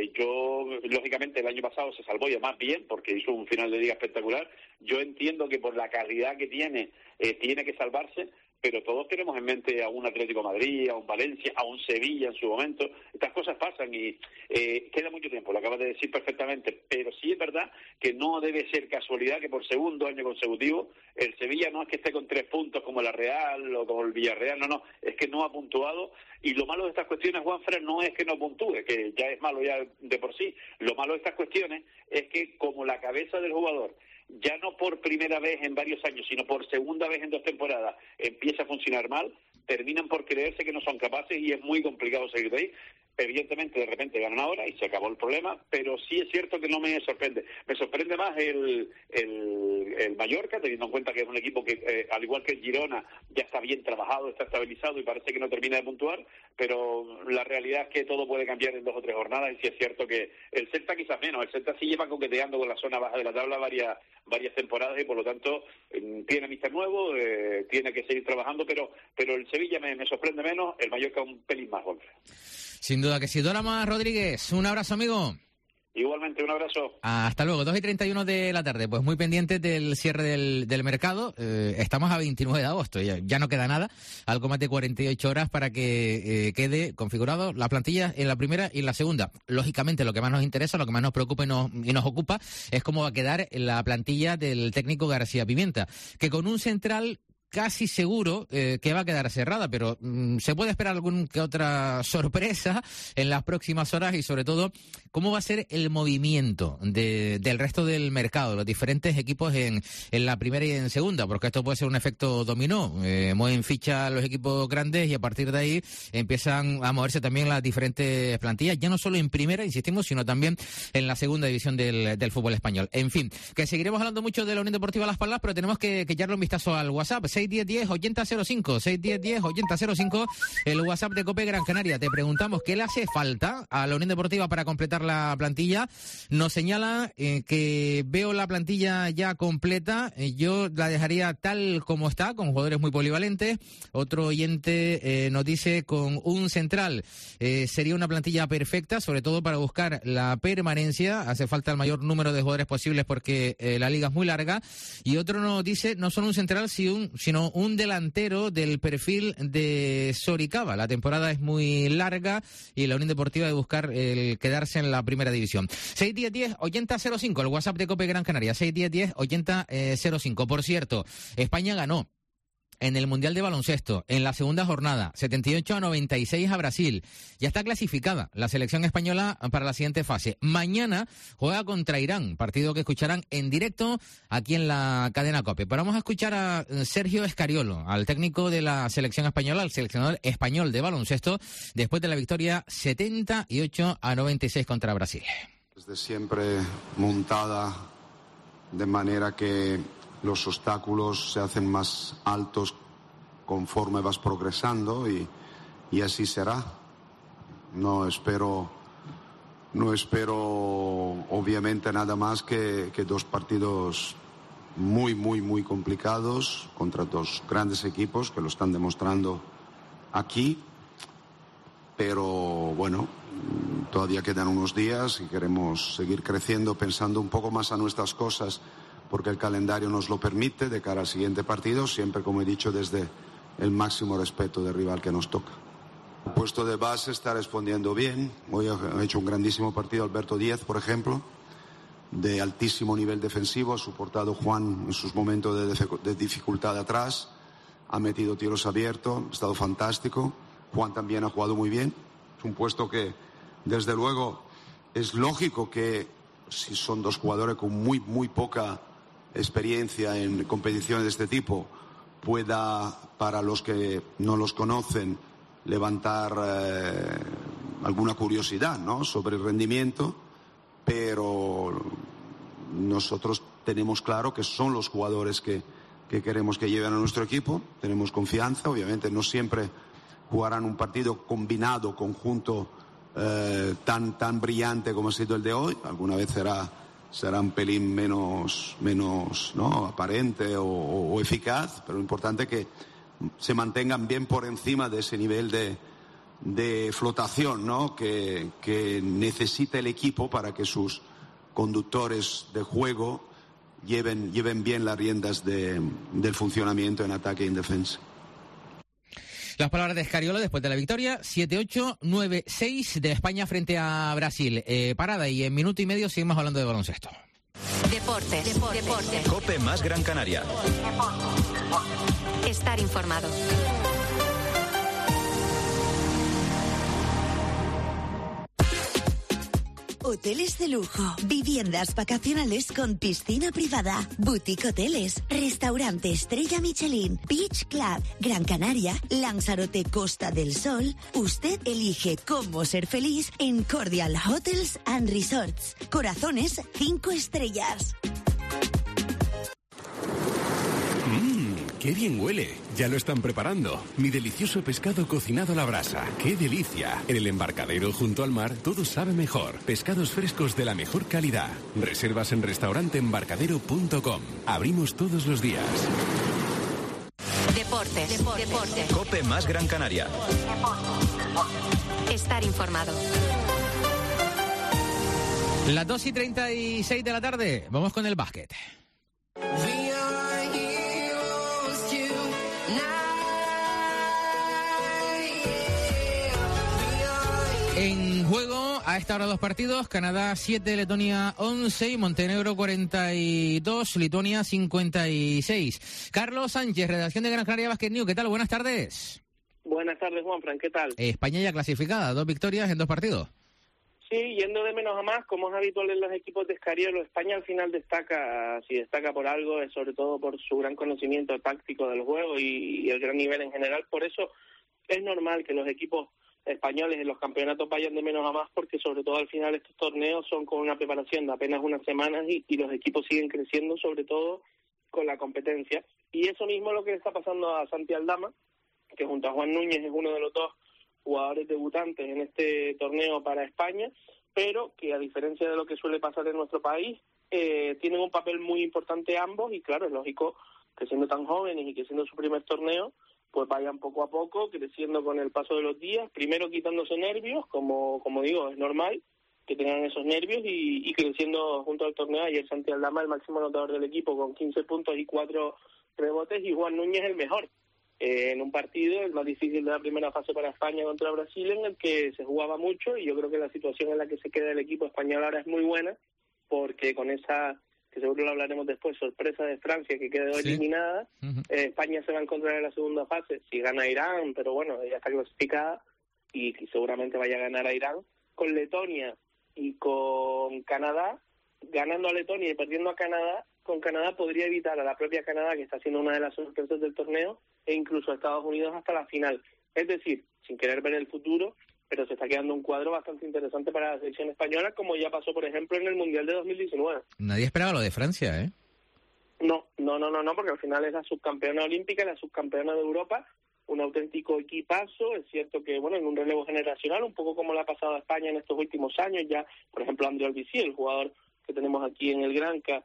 Yo, lógicamente, el año pasado se salvó y además bien, porque hizo un final de liga espectacular. Yo entiendo que por la calidad que tiene que salvarse, pero todos tenemos en mente a un Atlético de Madrid, a un Valencia, a un Sevilla en su momento. Estas cosas pasan y queda mucho tiempo, lo acabas de decir perfectamente, pero sí es verdad que no debe ser casualidad que por segundo año consecutivo el Sevilla no es que esté con 3 puntos como la Real o como el Villarreal, no, es que no ha puntuado. Y lo malo de estas cuestiones, Juanfran, no es que no puntúe, que ya es malo ya de por sí. Lo malo de estas cuestiones es que como la cabeza del jugador, ya no por primera vez en varios años, sino por segunda vez en 2 temporadas, empieza a funcionar mal, terminan por creerse que no son capaces y es muy complicado seguir de ahí. Evidentemente, de repente ganan ahora y se acabó el problema, pero sí es cierto que no me sorprende. Me sorprende más el Mallorca, teniendo en cuenta que es un equipo que, al igual que el Girona, ya está bien trabajado, está estabilizado y parece que no termina de puntuar, pero la realidad es que todo puede cambiar en 2 o 3 jornadas, y sí es cierto que el Celta quizás menos. El Celta sí lleva coqueteando con la zona baja de la tabla varias temporadas y por lo tanto tiene míster nuevo, tiene que seguir trabajando, pero el Sevilla me sorprende menos, el Mallorca un pelín más, Jorge. Sin duda que sí. Dorama Rodríguez, un abrazo, amigo. Igualmente, un abrazo. Hasta luego, 2:31 de la tarde. Pues muy pendientes del cierre del mercado. Estamos a 29 de agosto, ya no queda nada. Algo más de 48 horas para que quede configurado la plantilla en la primera y en la segunda. Lógicamente, lo que más nos interesa, lo que más nos preocupa y nos ocupa es cómo va a quedar la plantilla del técnico García Pimienta, que con un central casi seguro que va a quedar cerrada, pero se puede esperar alguna que otra sorpresa en las próximas horas, y sobre todo cómo va a ser el movimiento del resto del mercado, los diferentes equipos en la primera y en segunda, porque esto puede ser un efecto dominó. Mueven ficha los equipos grandes y a partir de ahí empiezan a moverse también las diferentes plantillas, ya no solo en primera, insistimos, sino también en la segunda división del fútbol español. En fin, que seguiremos hablando mucho de la Unión Deportiva Las Palmas, pero tenemos que echarle un vistazo al WhatsApp. 61010-8005, 61010-8005, el WhatsApp de COPE Gran Canaria. Te preguntamos qué le hace falta a la Unión Deportiva para completar la plantilla. Nos señala que veo la plantilla ya completa, yo la dejaría tal como está, con jugadores muy polivalentes. Otro oyente nos dice con un central sería una plantilla perfecta, sobre todo para buscar la permanencia. Hace falta el mayor número de jugadores posibles porque la liga es muy larga. Y otro nos dice no solo un central, sino un delantero del perfil de Soricaba. La temporada es muy larga y la Unión Deportiva debe buscar el quedarse en la primera división. 61010-8005, el WhatsApp de COPE Gran Canaria, 61010-8005. Por cierto, España ganó en el Mundial de Baloncesto, en la segunda jornada, 78-96 a Brasil. Ya está clasificada la selección española para la siguiente fase. Mañana juega contra Irán, partido que escucharán en directo aquí en la cadena COPE. Pero vamos a escuchar a Sergio Escariolo, al técnico de la selección española, al seleccionador español de baloncesto, después de la victoria 78-96 contra Brasil. Desde siempre montada de manera que los obstáculos se hacen más altos conforme vas progresando y así será. No espero obviamente nada más que 2 partidos muy, muy, muy complicados contra 2 grandes equipos que lo están demostrando aquí. Pero bueno, todavía quedan unos días y queremos seguir creciendo, pensando un poco más a nuestras cosas, porque el calendario nos lo permite de cara al siguiente partido, siempre, como he dicho, desde el máximo respeto del rival que nos toca. El puesto de base está respondiendo bien. Hoy ha hecho un grandísimo partido Alberto Díez, por ejemplo, de altísimo nivel defensivo. Ha soportado Juan en sus momentos de dificultad atrás. ha metido tiros abiertos, ha estado fantástico. Juan también ha jugado muy bien. Es un puesto que, desde luego, es lógico que si son dos jugadores con muy poca experiencia en competiciones de este tipo, pueda, para los que no los conocen, levantar alguna curiosidad, ¿no?, sobre el rendimiento, pero nosotros tenemos claro que son los jugadores que queremos que lleven a nuestro equipo. Tenemos confianza. Obviamente no siempre jugarán un partido combinado, conjunto tan brillante como ha sido el de hoy. Alguna vez será un pelín menos ¿no?, aparente o eficaz, pero lo importante es que se mantengan bien por encima de ese nivel de flotación, ¿no?, que necesita el equipo para que sus conductores de juego lleven bien las riendas del funcionamiento en ataque y en defensa. Las palabras de Scariolo después de la victoria, 7-8, 9-6 de España frente a Brasil. Parada y en minuto y medio seguimos hablando de baloncesto. Deportes. COPE más Gran Canaria. Estar informado. Hoteles de lujo, viviendas vacacionales con piscina privada, boutique hoteles, restaurante Estrella Michelin, Beach Club, Gran Canaria, Lanzarote Costa del Sol. Usted elige cómo ser feliz en Cordial Hotels and Resorts. Corazones 5 estrellas. ¡Qué bien huele! Ya lo están preparando. Mi delicioso pescado cocinado a la brasa. ¡Qué delicia! En el embarcadero junto al mar todo sabe mejor. Pescados frescos de la mejor calidad. Reservas en restauranteembarcadero.com. Abrimos todos los días. Deportes. COPE más Gran Canaria. Estar informado. Las 2:36 de la tarde. Vamos con el básquet. En juego, a esta hora los partidos, Canadá 7, Letonia 11 y Montenegro 42, Lituania 56. Carlos Sánchez, redacción de Gran Canaria Basket News, ¿qué tal? Buenas tardes. Buenas tardes, Juanfran, ¿qué tal? España ya clasificada, 2 victorias en 2 partidos. Sí, yendo de menos a más, como es habitual en los equipos de Scariolo, España al final destaca, si destaca por algo, es sobre todo por su gran conocimiento táctico del juego y el gran nivel en general. Por eso es normal que los equipos españoles en los campeonatos vayan de menos a más, porque sobre todo al final estos torneos son con una preparación de apenas unas semanas y los equipos siguen creciendo, sobre todo con la competencia. Y eso mismo es lo que le está pasando a Santi Aldama, que junto a Juan Núñez es uno de los 2 jugadores debutantes en este torneo para España, pero que a diferencia de lo que suele pasar en nuestro país, tienen un papel muy importante ambos, y claro, es lógico que siendo tan jóvenes y que siendo su primer torneo, pues vayan poco a poco creciendo con el paso de los días, primero quitándose nervios, como digo, es normal que tengan esos nervios, y creciendo junto al torneo. Ayer Santi Aldama, el máximo anotador del equipo, con 15 puntos y 4 rebotes, y Juan Núñez el mejor, en un partido, el más difícil de la primera fase para España contra Brasil, en el que se jugaba mucho, y yo creo que la situación en la que se queda el equipo español ahora es muy buena, porque con esa, que seguro lo hablaremos después, sorpresa de Francia, que quedó eliminada, España se va a encontrar en la segunda fase, si gana Irán, pero bueno, ya está clasificada, y seguramente vaya a ganar a Irán, con Letonia y con Canadá, ganando a Letonia y perdiendo a Canadá. Con Canadá podría evitar a la propia Canadá, que está siendo una de las sorpresas del torneo, e incluso a Estados Unidos hasta la final. Es decir, sin querer ver el futuro, pero se está quedando un cuadro bastante interesante para la selección española, como ya pasó, por ejemplo, en el Mundial de 2019. Nadie esperaba lo de Francia, ¿eh? No, porque al final es la subcampeona olímpica, la subcampeona de Europa, un auténtico equipazo. Es cierto que, bueno, en un relevo generacional, un poco como le ha pasado a España en estos últimos años, ya, por ejemplo, André Albicí, el jugador que tenemos aquí en el Granca,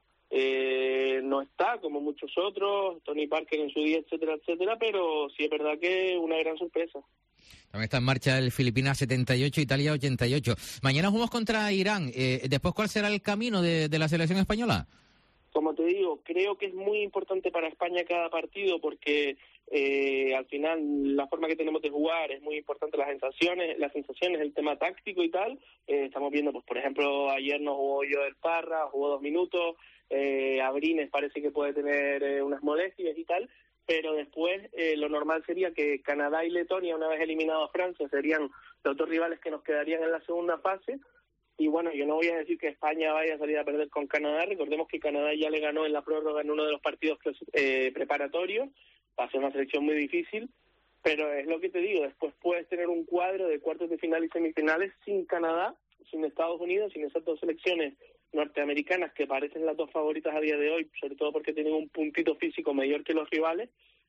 no está, como muchos otros, Tony Parker en su día, etcétera, pero sí es verdad que una gran sorpresa. También está en marcha el Filipinas 78, Italia 88. Mañana jugamos contra Irán. Después, ¿cuál será el camino de la selección española? Como te digo, creo que es muy importante para España cada partido, porque al final la forma que tenemos de jugar es muy importante, las sensaciones, el tema táctico y tal. Estamos viendo, pues por ejemplo, ayer no jugó Joel Parra, jugó 2 minutos, Abrines parece que puede tener unas molestias y tal, pero después lo normal sería que Canadá y Letonia, una vez eliminado a Francia, serían los dos rivales que nos quedarían en la segunda fase. Y bueno, yo no voy a decir que España vaya a salir a perder con Canadá. Recordemos que Canadá ya le ganó en la prórroga en uno de los partidos preparatorios. Va a ser una selección muy difícil, pero es lo que te digo, después puedes tener un cuadro de cuartos de final y semifinales sin Canadá, sin Estados Unidos, sin esas dos selecciones norteamericanas que parecen las dos favoritas a día de hoy, sobre todo porque tienen un puntito físico mayor que los rivales.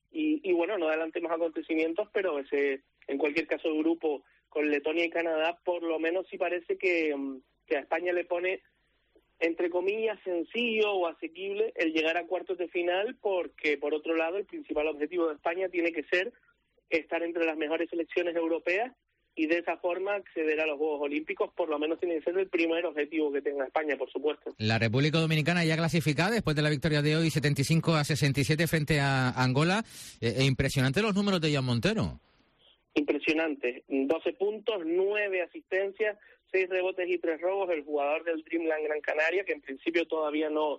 Y bueno, no adelantemos acontecimientos, pero en cualquier caso el grupo con Letonia y Canadá, por lo menos sí parece que a España le pone, entre comillas, sencillo o asequible el llegar a cuartos de final, porque por otro lado el principal objetivo de España tiene que ser estar entre las mejores selecciones europeas y de esa forma acceder a los Juegos Olímpicos. Por lo menos tiene que ser el primer objetivo que tenga España, por supuesto. La República Dominicana ya clasificada después de la victoria de hoy 75-67 frente a Angola. Impresionante los números de Jan Montero. Impresionante, 12 puntos, 9 asistencias, 6 rebotes y 3 robos, el jugador del Dreamland Gran Canaria, que en principio todavía no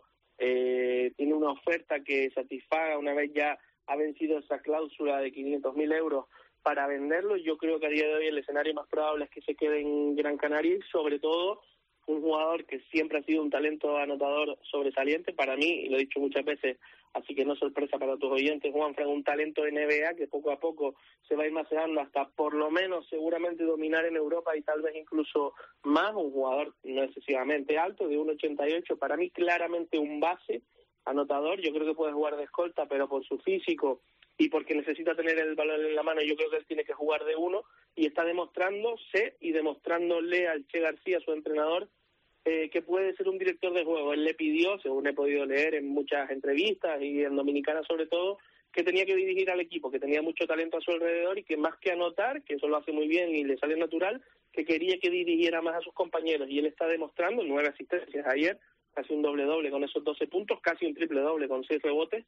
tiene una oferta que satisfaga una vez ya ha vencido esa cláusula de 500.000 euros para venderlo. Yo creo que a día de hoy el escenario más probable es que se quede en Gran Canaria y sobre todo un jugador que siempre ha sido un talento anotador sobresaliente para mí, y lo he dicho muchas veces, así que no es sorpresa para tus oyentes, Juanfran, un talento de NBA que poco a poco se va a ir macerando hasta por lo menos seguramente dominar en Europa y tal vez incluso más, un jugador no excesivamente alto, de 1.88, para mí claramente un base anotador. Yo creo que puede jugar de escolta, pero por su físico y porque necesita tener el balón en la mano, yo creo que él tiene que jugar de uno, y está demostrándose y demostrándole al Che García, su entrenador, que puede ser un director de juego. Él le pidió, según he podido leer en muchas entrevistas y en Dominicana sobre todo, que tenía que dirigir al equipo, que tenía mucho talento a su alrededor y que más que anotar, que eso lo hace muy bien y le sale natural, que quería que dirigiera más a sus compañeros, y él está demostrando 9 asistencias ayer, casi un doble-doble con esos 12 puntos, casi un triple-doble con 6 rebotes,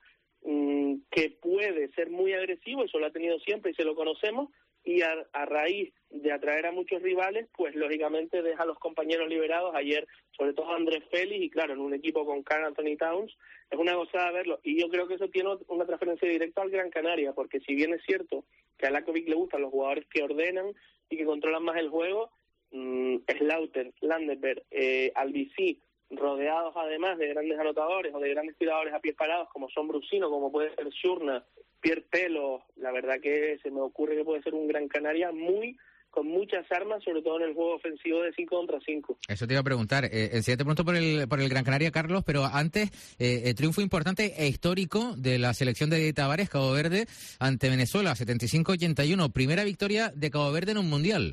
que puede ser muy agresivo, eso lo ha tenido siempre y se lo conocemos, y a raíz de atraer a muchos rivales, pues lógicamente deja a los compañeros liberados. Ayer, sobre todo Andrés Félix, y claro, en un equipo con Karl Anthony Towns, es una gozada verlo, y yo creo que eso tiene una transferencia directa al Gran Canaria, porque si bien es cierto que a Lakovic le gustan los jugadores que ordenan y que controlan más el juego, Slaughter, Landenberg, Albicí, rodeados además de grandes anotadores o de grandes tiradores a pies parados como son Brusino, como puede ser Shurna, Pierre Pelo, la verdad que se me ocurre que puede ser un Gran Canaria con muchas armas, sobre todo en el juego ofensivo de 5 contra 5. Eso te iba a preguntar. Enseguida pronto por el Gran Canaria, Carlos, pero antes, triunfo importante e histórico de la selección de Tavares, Cabo Verde, ante Venezuela, 75-81. Primera victoria de Cabo Verde en un mundial.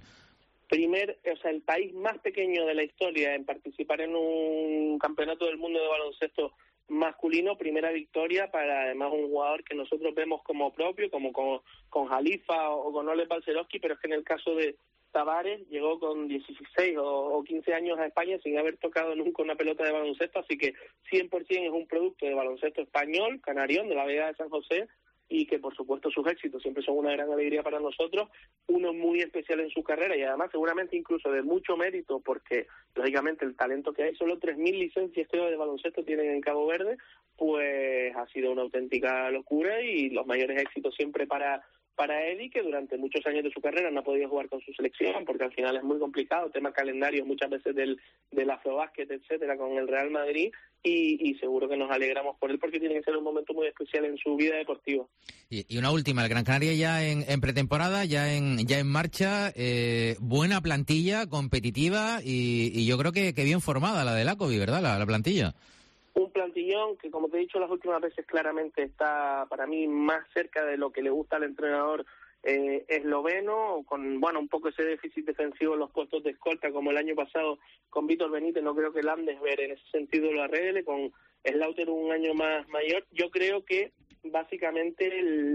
El país más pequeño de la historia en participar en un campeonato del mundo de baloncesto masculino, primera victoria para además un jugador que nosotros vemos como propio, como con Jalifa o con Oleg Balcerowski, pero es que en el caso de Tavares llegó con 16 o 15 años a España sin haber tocado nunca una pelota de baloncesto, así que 100% es un producto de baloncesto español, canarión, de la Vega de San José, y que por supuesto sus éxitos siempre son una gran alegría para nosotros, uno muy especial en su carrera y además seguramente incluso de mucho mérito, porque lógicamente el talento que hay, solo 3.000 licencias creo de baloncesto tienen en Cabo Verde, pues ha sido una auténtica locura y los mayores éxitos siempre para Eddie, que durante muchos años de su carrera no ha podido jugar con su selección porque al final es muy complicado, tema calendario muchas veces del Afrobásquet, etcétera, con el Real Madrid, y seguro que nos alegramos por él porque tiene que ser un momento muy especial en su vida deportiva. Y una última, el Gran Canaria ya en pretemporada, ya en marcha, buena plantilla, competitiva y yo creo que bien formada la de Lakovic, ¿verdad? La plantilla. Un plantillón que, como te he dicho las últimas veces, claramente está para mí más cerca de lo que le gusta al entrenador esloveno, con un poco ese déficit defensivo en los puestos de escolta, como el año pasado con Vítor Benítez. No creo que Landesberg en ese sentido lo arregle, con Slaughter un año más mayor. Yo creo que básicamente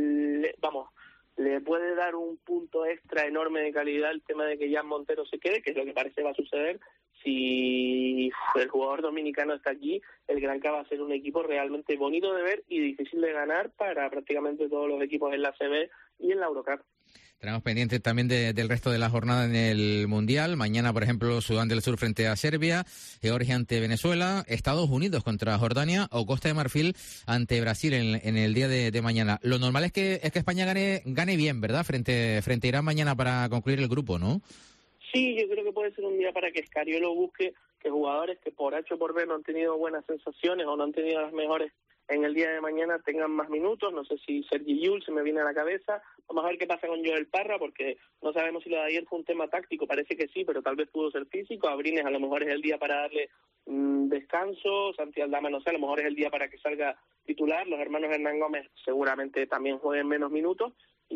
le puede dar un punto extra enorme de calidad el tema de que Jan Montero se quede, que es lo que parece va a suceder, si el jugador dominicano está aquí, el Granca va a ser un equipo realmente bonito de ver y difícil de ganar para prácticamente todos los equipos en la CB y en la Eurocup. Tenemos pendiente también del resto de la jornada en el Mundial. Mañana, por ejemplo, Sudán del Sur frente a Serbia, Georgia ante Venezuela, Estados Unidos contra Jordania o Costa de Marfil ante Brasil en el día de mañana. Lo normal es que España gane bien, ¿verdad? Frente a Irán mañana para concluir el grupo, ¿no? Sí, yo creo que puede ser un día para que Scariolo busque que jugadores que por H o por B no han tenido buenas sensaciones o no han tenido las mejores en el día de mañana tengan más minutos. No sé si Sergi Llull se me viene a la cabeza. Vamos a ver qué pasa con Joel Parra, porque no sabemos si lo de ayer fue un tema táctico, parece que sí, pero tal vez pudo ser físico. Abrines a lo mejor es el día para darle descanso. Santi Aldama, no sé, a lo mejor es el día para que salga titular. Los hermanos Hernán Gómez seguramente también jueguen menos minutos.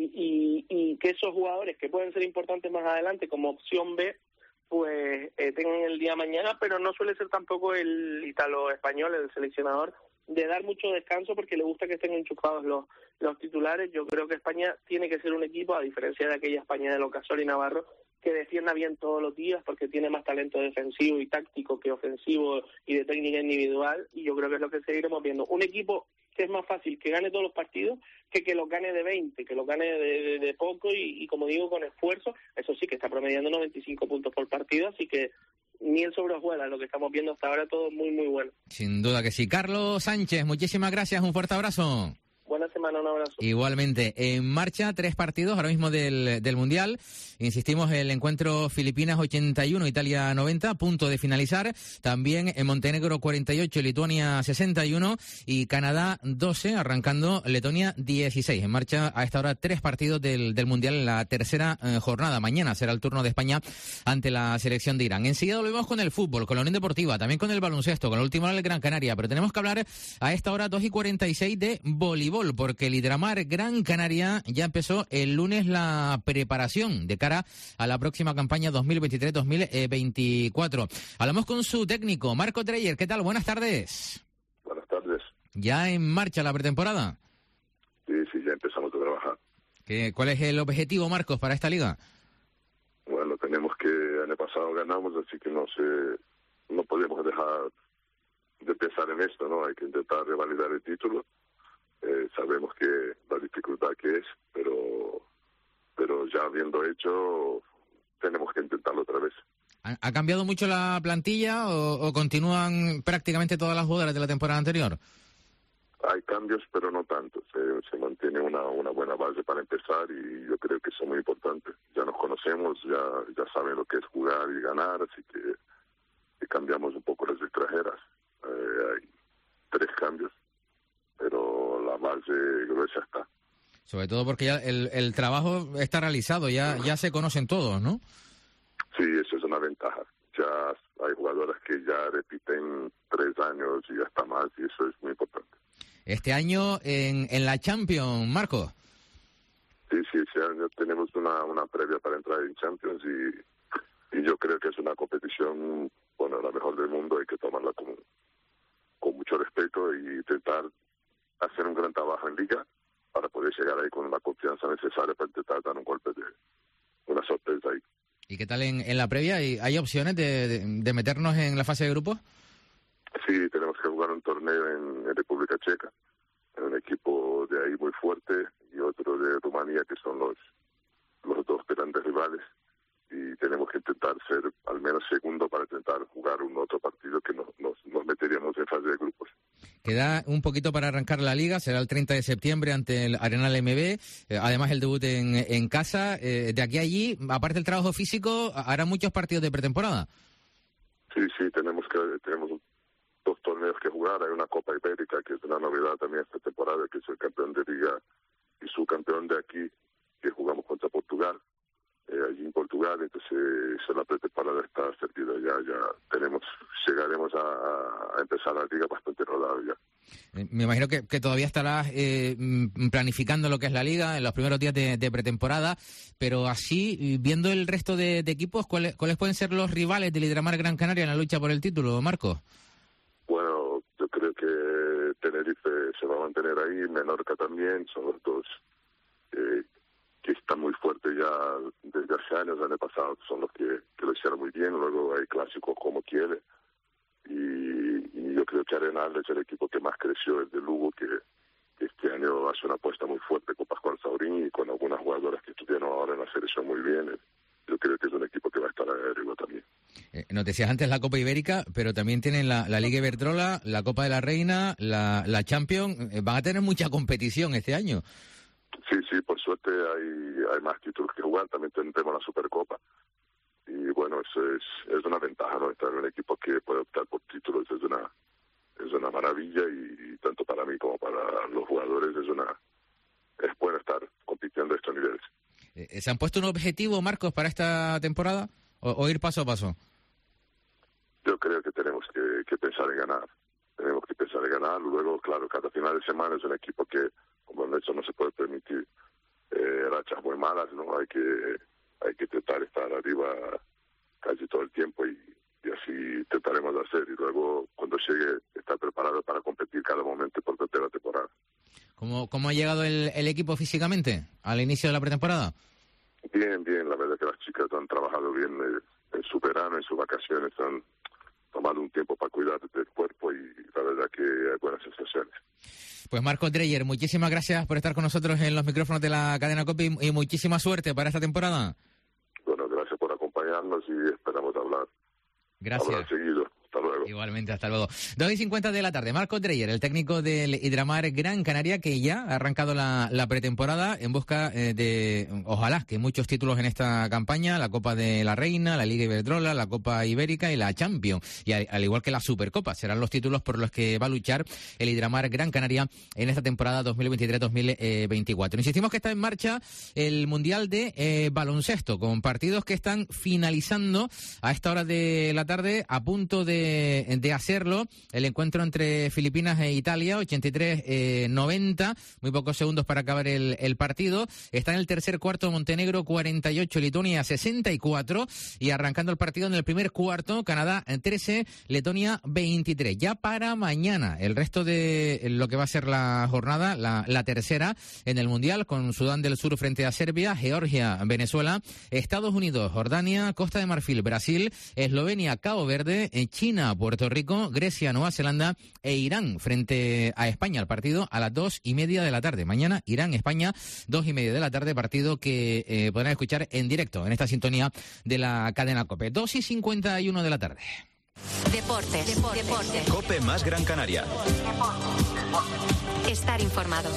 Y que esos jugadores que pueden ser importantes más adelante como opción B, pues tengan el día mañana, pero no suele ser tampoco el ítalo-español, el seleccionador, de dar mucho descanso porque le gusta que estén enchufados los titulares. Yo creo que España tiene que ser un equipo, a diferencia de aquella España de Locasol y Navarro, que defienda bien todos los días porque tiene más talento defensivo y táctico que ofensivo y de técnica individual, y yo creo que es lo que seguiremos viendo. Un equipo que es más fácil que gane todos los partidos que los gane de 20, que los gane de poco y como digo, con esfuerzo. Eso sí, que está promediando 95 puntos por partido, así que ni el sobre hojuelas, lo que estamos viendo hasta ahora, todo muy, muy bueno. Sin duda que sí. Carlos Sánchez, muchísimas gracias, un fuerte abrazo. Buena semana, un abrazo. Igualmente, en marcha 3 partidos ahora mismo del Mundial. Insistimos, el encuentro Filipinas 81, Italia 90, a punto de finalizar. También en Montenegro 48, Lituania 61 y Canadá 12, arrancando Letonia 16. En marcha a esta hora 3 partidos del Mundial en la tercera jornada. Mañana será el turno de España ante la selección de Irán. Enseguida volvemos con el fútbol, con la Unión Deportiva, también con el baloncesto, con la última hora del Gran Canaria. Pero tenemos que hablar a esta hora 2:46 de voleibol, porque el Hidramar Gran Canaria ya empezó el lunes la preparación de cara a la próxima campaña 2023-2024. Hablamos con su técnico, Marco Dreyer. ¿Qué tal? Buenas tardes. Buenas tardes. ¿Ya en marcha la pretemporada? Sí, ya empezamos a trabajar. ¿Cuál es el objetivo, Marcos, para esta liga? Bueno, tenemos que el año pasado ganamos, así que no podemos dejar de pensar en esto, ¿no? Hay que intentar revalidar el título. Sabemos que la dificultad que es, pero ya habiendo hecho, tenemos que intentarlo otra vez. ¿Ha cambiado mucho la plantilla o continúan prácticamente todas las jugadoras de la temporada anterior? Hay cambios, pero no tanto. Se mantiene una buena base para empezar y yo creo que eso es muy importante. Ya nos conocemos, ya saben lo que es jugar y ganar, así que cambiamos un poco las extranjeras. Hay 3 cambios, pero la base gruesa está. Sobre todo porque ya el trabajo está realizado, ya se conocen todos, ¿no? Sí, eso es una ventaja. Ya hay jugadoras que ya repiten 3 años y hasta más, y eso es muy importante. Este año en la Champions, Marco. Sí, este año tenemos una previa para entrar en Champions y yo creo que es una competición, bueno, la mejor del mundo. Hay que tomarla con mucho respeto y intentar hacer un gran trabajo en Liga para poder llegar ahí con la confianza necesaria para intentar dar un golpe de una sorpresa ahí. ¿Y qué tal en la previa? ¿Hay opciones de meternos en la fase de grupos? Sí, tenemos que jugar un torneo en República Checa, en un equipo de ahí muy fuerte y otro de Rumanía, que son los 2 grandes rivales, y tenemos que intentar ser al menos segundo para intentar jugar un otro partido que nos meteríamos en fase de grupos. Queda un poquito para arrancar la liga, será el 30 de septiembre ante el Arenal MB, además el debut en casa. De aquí a allí, aparte del trabajo físico, hará muchos partidos de pretemporada. Sí, tenemos 2 torneos que jugar. Hay una Copa Ibérica, que es una novedad también esta temporada, que es el campeón de liga y subcampeón de aquí, que jugamos contra Portugal, allí en Portugal. Entonces la pretemporada está servida, ya llegaremos a empezar la liga bastante rodado ya. Me imagino que todavía estarás planificando lo que es la liga en los primeros días de pretemporada, pero así, viendo el resto de equipos, ¿cuáles pueden ser los rivales del Hidramar Gran Canaria en la lucha por el título, Marco? Bueno, yo creo que Tenerife se va a mantener ahí, Menorca también, son los 2 que están muy fuertes ya desde hace años. El año pasado son los que lo hicieron muy bien, luego hay clásicos como quiere, y yo creo que Arenal es el equipo que más creció, el de Lugo, que este año hace una apuesta muy fuerte con Pascual Saurín y con algunas jugadoras que estuvieron ahora en la selección muy bien. Yo creo que es un equipo que va a estar arriba también. Nos decías antes la Copa Ibérica, pero también tienen la Liga Iberdrola, la Copa de la Reina, la Champions. Van a tener mucha competición este año. Sí, por suerte hay más títulos que jugar. También tendremos la Supercopa. Y bueno, eso es una ventaja, ¿no? Estar en un equipo que puede optar por títulos es una maravilla, y tanto para mí como para los jugadores es bueno estar compitiendo a estos niveles. ¿Se han puesto un objetivo, Marcos, para esta temporada o ir paso a paso? Yo creo que tenemos que pensar en ganar. Tenemos que pensar en ganar. Luego, claro, cada final de semana es un equipo que, como eso no se puede permitir rachas muy malas, ¿no? Hay que tratar de estar arriba casi todo el tiempo, y así trataremos de hacer. Y luego, cuando llegue, estar preparado para competir cada momento importante de la temporada. ¿Cómo ha llegado el equipo físicamente al inicio de la pretemporada? Bien. La verdad que las chicas han trabajado bien en su verano, en sus vacaciones. Han tomado un tiempo para cuidar del cuerpo, y la verdad que hay buenas sensaciones. Pues Marcos Dreyer, muchísimas gracias por estar con nosotros en los micrófonos de la cadena COPE, y muchísima suerte para esta temporada. Bueno, gracias por acompañarnos y esperamos hablar. Gracias. Hablar seguido. Hasta luego. Igualmente, hasta luego. 2:50 de la tarde. Marcos Dreyer, el técnico del Hidramar Gran Canaria, que ya ha arrancado la pretemporada en busca de, ojalá, que muchos títulos en esta campaña: la Copa de la Reina, la Liga Iberdrola, la Copa Ibérica y la Champions. Y al igual que la Supercopa, serán los títulos por los que va a luchar el Hidramar Gran Canaria en esta temporada 2023-2024. Insistimos que está en marcha el Mundial de Baloncesto, con partidos que están finalizando a esta hora de la tarde, a punto de hacerlo. El encuentro entre Filipinas e Italia, 83-90, muy pocos segundos para acabar el partido. Está en el tercer cuarto Montenegro 48, Letonia 64, y arrancando el partido en el primer cuarto, Canadá 13, Letonia 23. Ya para mañana, el resto de lo que va a ser la jornada, la tercera en el Mundial, con Sudán del Sur frente a Serbia, Georgia, Venezuela, Estados Unidos, Jordania, Costa de Marfil, Brasil, Eslovenia, Cabo Verde, China, Puerto Rico, Grecia, Nueva Zelanda e Irán frente a España. El partido a las 2:30 de la tarde. Mañana, Irán, España, 2:30 de la tarde, partido que podrán escuchar en directo en esta sintonía de la cadena COPE. 2:51 de la tarde. Deportes. COPE más Gran Canaria. Estar informado.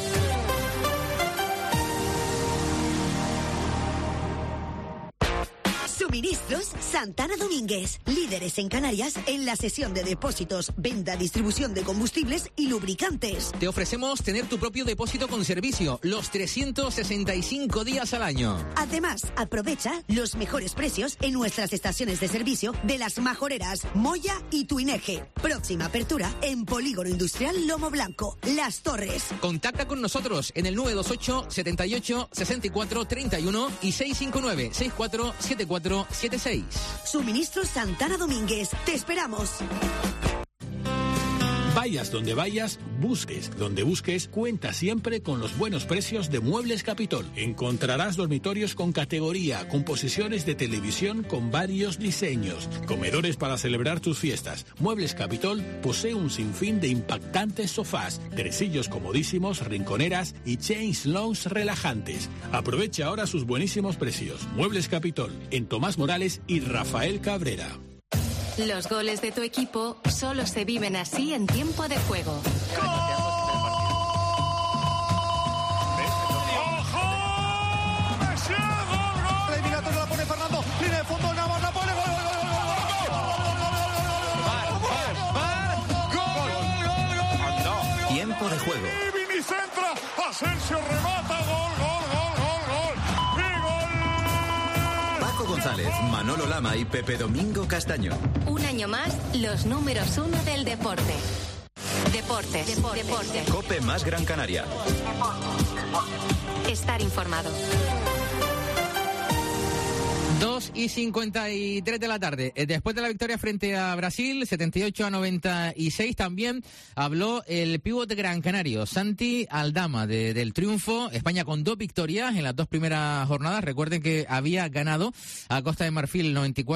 Suministros Santana Domínguez, líderes en Canarias en la sesión de depósitos, venta, distribución de combustibles y lubricantes. Te ofrecemos tener tu propio depósito con servicio los 365 días al año. Además, aprovecha los mejores precios en nuestras estaciones de servicio de Las Majoreras, Moya y Tuineje. Próxima apertura en Polígono Industrial Lomo Blanco, Las Torres. Contacta con nosotros en el 928 78 64 31 y 659 64 74 76. Suministros Santana Domínguez. Te esperamos. Vayas donde vayas, busques donde busques, cuenta siempre con los buenos precios de Muebles Capitol. Encontrarás dormitorios con categoría, con posiciones de televisión con varios diseños, comedores para celebrar tus fiestas. Muebles Capitol posee un sinfín de impactantes sofás, tresillos comodísimos, rinconeras y chains lounge relajantes. Aprovecha ahora sus buenísimos precios. Muebles Capitol, en Tomás Morales y Rafael Cabrera. Los goles de tu equipo solo se viven así en tiempo de juego. La eliminatoria la pone Fernando, línea de fondo, Navarro la pone, gol. Tiempo de juego. Vini centra, Asensio remata, gol. Paco González, Manolo Lama y Pepe Domingo Castaño. Un año más, los números 1 del deporte. Deportes. COPE más Gran Canaria. Estar informado. 2:53 de la tarde. Después de la victoria frente a Brasil, 78-96, también habló el pívot gran canario, Santi Aldama, del triunfo. España con 2 victorias en las 2 primeras jornadas. Recuerden que había ganado a Costa de Marfil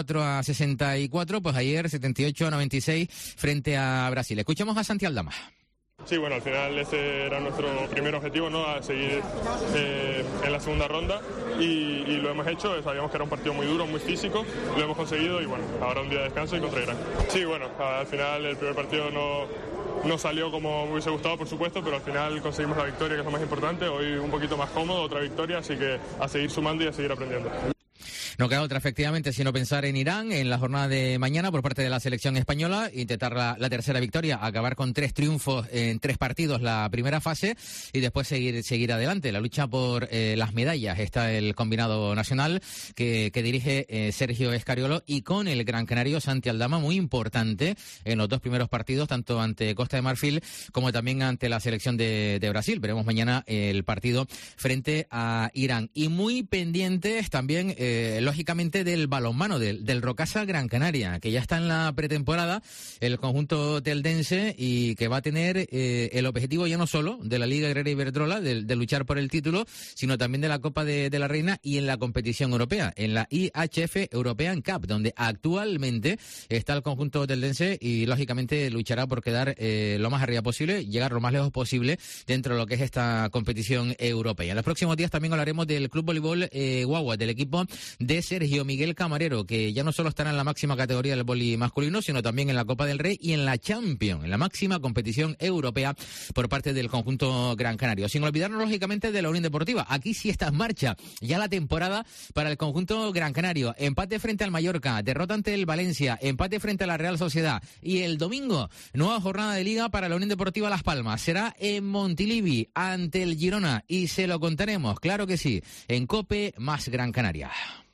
94-64, pues ayer 78-96 frente a Brasil. Escuchemos a Santi Aldama. Sí, bueno, al final ese era nuestro primer objetivo, ¿no? A seguir en la segunda ronda y lo hemos hecho. Sabíamos que era un partido muy duro, muy físico, lo hemos conseguido y bueno, ahora un día de descanso y contra Irán. Sí, bueno, al final el primer partido no salió como me hubiese gustado, por supuesto, pero al final conseguimos la victoria, que es lo más importante. Hoy un poquito más cómodo, otra victoria, así que a seguir sumando y a seguir aprendiendo. No queda otra, efectivamente, sino pensar en Irán en la jornada de mañana por parte de la selección española, intentar la tercera victoria, acabar con 3 triunfos en 3 partidos la primera fase y después seguir adelante. La lucha por las medallas está el combinado nacional que dirige Sergio Escariolo y con el gran canario Santi Aldama, muy importante en los 2 primeros partidos, tanto ante Costa de Marfil como también ante la selección de Brasil. Veremos mañana el partido frente a Irán. Y muy pendientes también lógicamente del balonmano, del Rocasa Gran Canaria, que ya está en la pretemporada, el conjunto teldense, y que va a tener el objetivo ya no solo de la Liga Herrera Iberdrola, de luchar por el título, sino también de la Copa de la Reina y en la competición europea, en la IHF European Cup, donde actualmente está el conjunto teldense y lógicamente luchará por quedar lo más arriba posible, llegar lo más lejos posible dentro de lo que es esta competición europea. En los próximos días también hablaremos del Club Voleibol Guagua, del equipo de Sergio Miguel Camarero, que ya no solo estará en la máxima categoría del vóley masculino, sino también en la Copa del Rey y en la Champions, en la máxima competición europea por parte del conjunto Gran Canario. Sin olvidarnos, lógicamente, de la Unión Deportiva. Aquí sí está en marcha ya la temporada para el conjunto Gran Canario. Empate frente al Mallorca, derrota ante el Valencia, empate frente a la Real Sociedad. Y el domingo, nueva jornada de Liga para la Unión Deportiva Las Palmas. Será en Montilivi, ante el Girona. Y se lo contaremos, claro que sí, en COPE más Gran Canaria.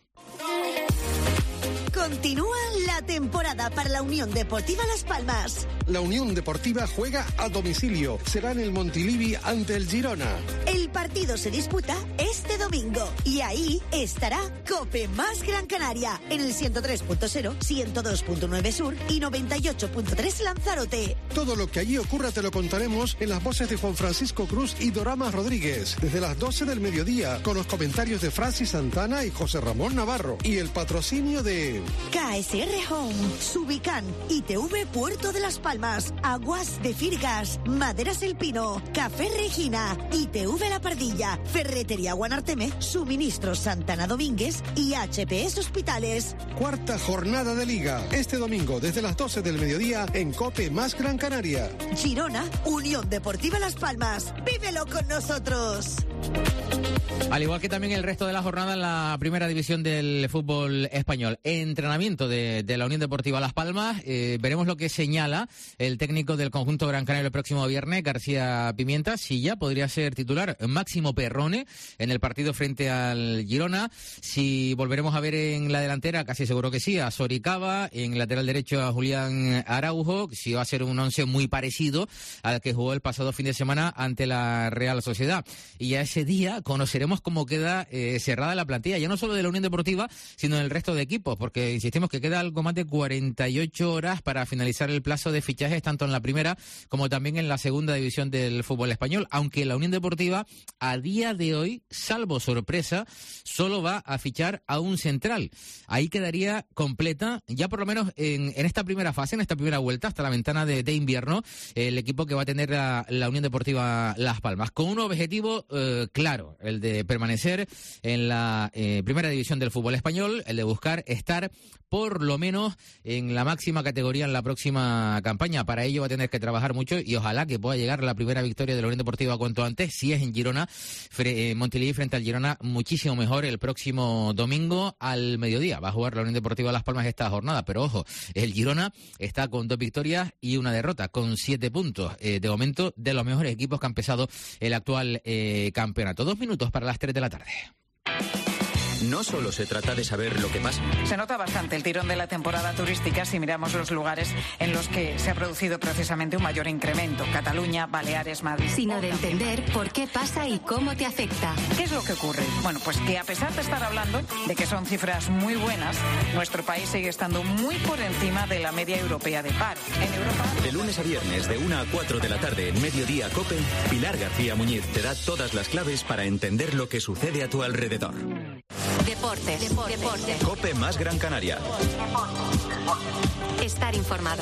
Continúa la temporada para la Unión Deportiva Las Palmas. La Unión Deportiva juega a domicilio. Será en el Montilivi ante el Girona. El partido se disputa este domingo y ahí estará COPE más Gran Canaria en el 103.0, 102.9 Sur y 98.3 Lanzarote. Todo lo que allí ocurra te lo contaremos en las voces de Juan Francisco Cruz y Dorama Rodríguez desde las 12 del mediodía, con los comentarios de Francis Santana y José Ramón Navarro y el patrocinio de KSR Home, Subican, ITV Puerto de Las Palmas, Aguas de Firgas, Maderas El Pino, Café Regina, ITV La Pardilla, Ferretería Guanarteme, Suministros Santana Domínguez y HPS Hospitales. Cuarta jornada de Liga, este domingo desde las 12 del mediodía en COPE más Gran Canaria. Girona, Unión Deportiva Las Palmas. ¡Vívelo con nosotros! Al igual que también el resto de la jornada en la primera división del fútbol español. Entrenamiento de la Unión Deportiva Las Palmas. Veremos lo que señala el técnico del conjunto Gran Canario el próximo viernes, García Pimienta. Si ya podría ser titular Máximo Perrone en el partido frente al Girona. Si volveremos a ver en la delantera, casi seguro que sí, a Soricaba. En lateral derecho a Julián Araujo. Si va a ser un once muy parecido al que jugó el pasado fin de semana ante la Real Sociedad. Y a ese día conoceremos cómo queda cerrada la plantilla, ya no solo de la Unión Deportiva, sino del resto de equipos, porque insistimos que queda algo más de 48 horas para finalizar el plazo de fichajes, tanto en la primera como también en la segunda división del fútbol español, aunque la Unión Deportiva a día de hoy, salvo sorpresa, solo va a fichar a un central. Ahí quedaría completa, ya por lo menos en esta primera fase, en esta primera vuelta, hasta la ventana de invierno, el equipo que va a tener la Unión Deportiva Las Palmas, con un objetivo claro, el de permanecer en la primera división del fútbol español, el de buscar estar por lo menos en la máxima categoría en la próxima campaña. Para ello va a tener que trabajar mucho y ojalá que pueda llegar la primera victoria de la Unión Deportiva cuanto antes. Si es en Girona, Montilivi frente al Girona, muchísimo mejor el próximo domingo al mediodía. Va a jugar la Unión Deportiva Las Palmas esta jornada, pero ojo, el Girona está con 2 victorias y una derrota, con 7 puntos. De momento, de los mejores equipos que han empezado el actual campeonato. 2 minutos para las 3 de la tarde. no solo se trata de saber lo que pasa. Se nota bastante el tirón de la temporada turística si miramos los lugares en los que se ha producido precisamente un mayor incremento. Cataluña, Baleares, Madrid. Sino de entender por qué pasa y cómo te afecta. ¿Qué es lo que ocurre? Bueno, pues que a pesar de estar hablando de que son cifras muy buenas, nuestro país sigue estando muy por encima de la media europea de paro. En Europa... De lunes a viernes, de 1 a 4 de la tarde, en Mediodía COPE, Pilar García Muñiz te da todas las claves para entender lo que sucede a tu alrededor. Deportes. COPE más Gran Canaria. Estar informado.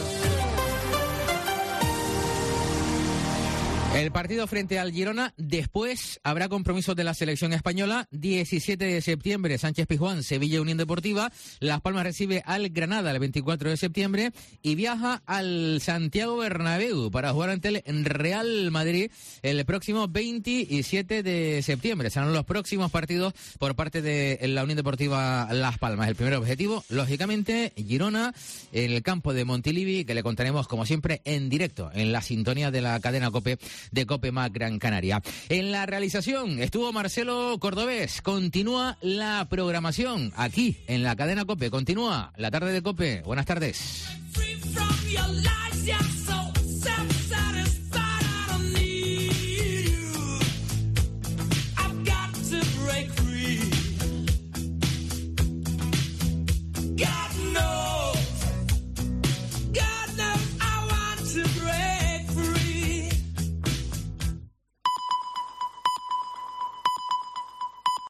El partido frente al Girona, después habrá compromisos de la selección española. 17 de septiembre, Sánchez Pizjuán, Sevilla Unión Deportiva. Las Palmas recibe al Granada el 24 de septiembre y viaja al Santiago Bernabéu para jugar ante el Real Madrid el próximo 27 de septiembre. Serán los próximos partidos por parte de la Unión Deportiva Las Palmas. El primer objetivo, lógicamente, Girona, en el campo de Montilivi, que le contaremos como siempre en directo, en la sintonía de la cadena COPE de COPE más Gran Canaria. En la realización estuvo Marcelo Cordobés. Continúa la programación aquí en la cadena COPE. Continúa la tarde de COPE. Buenas tardes.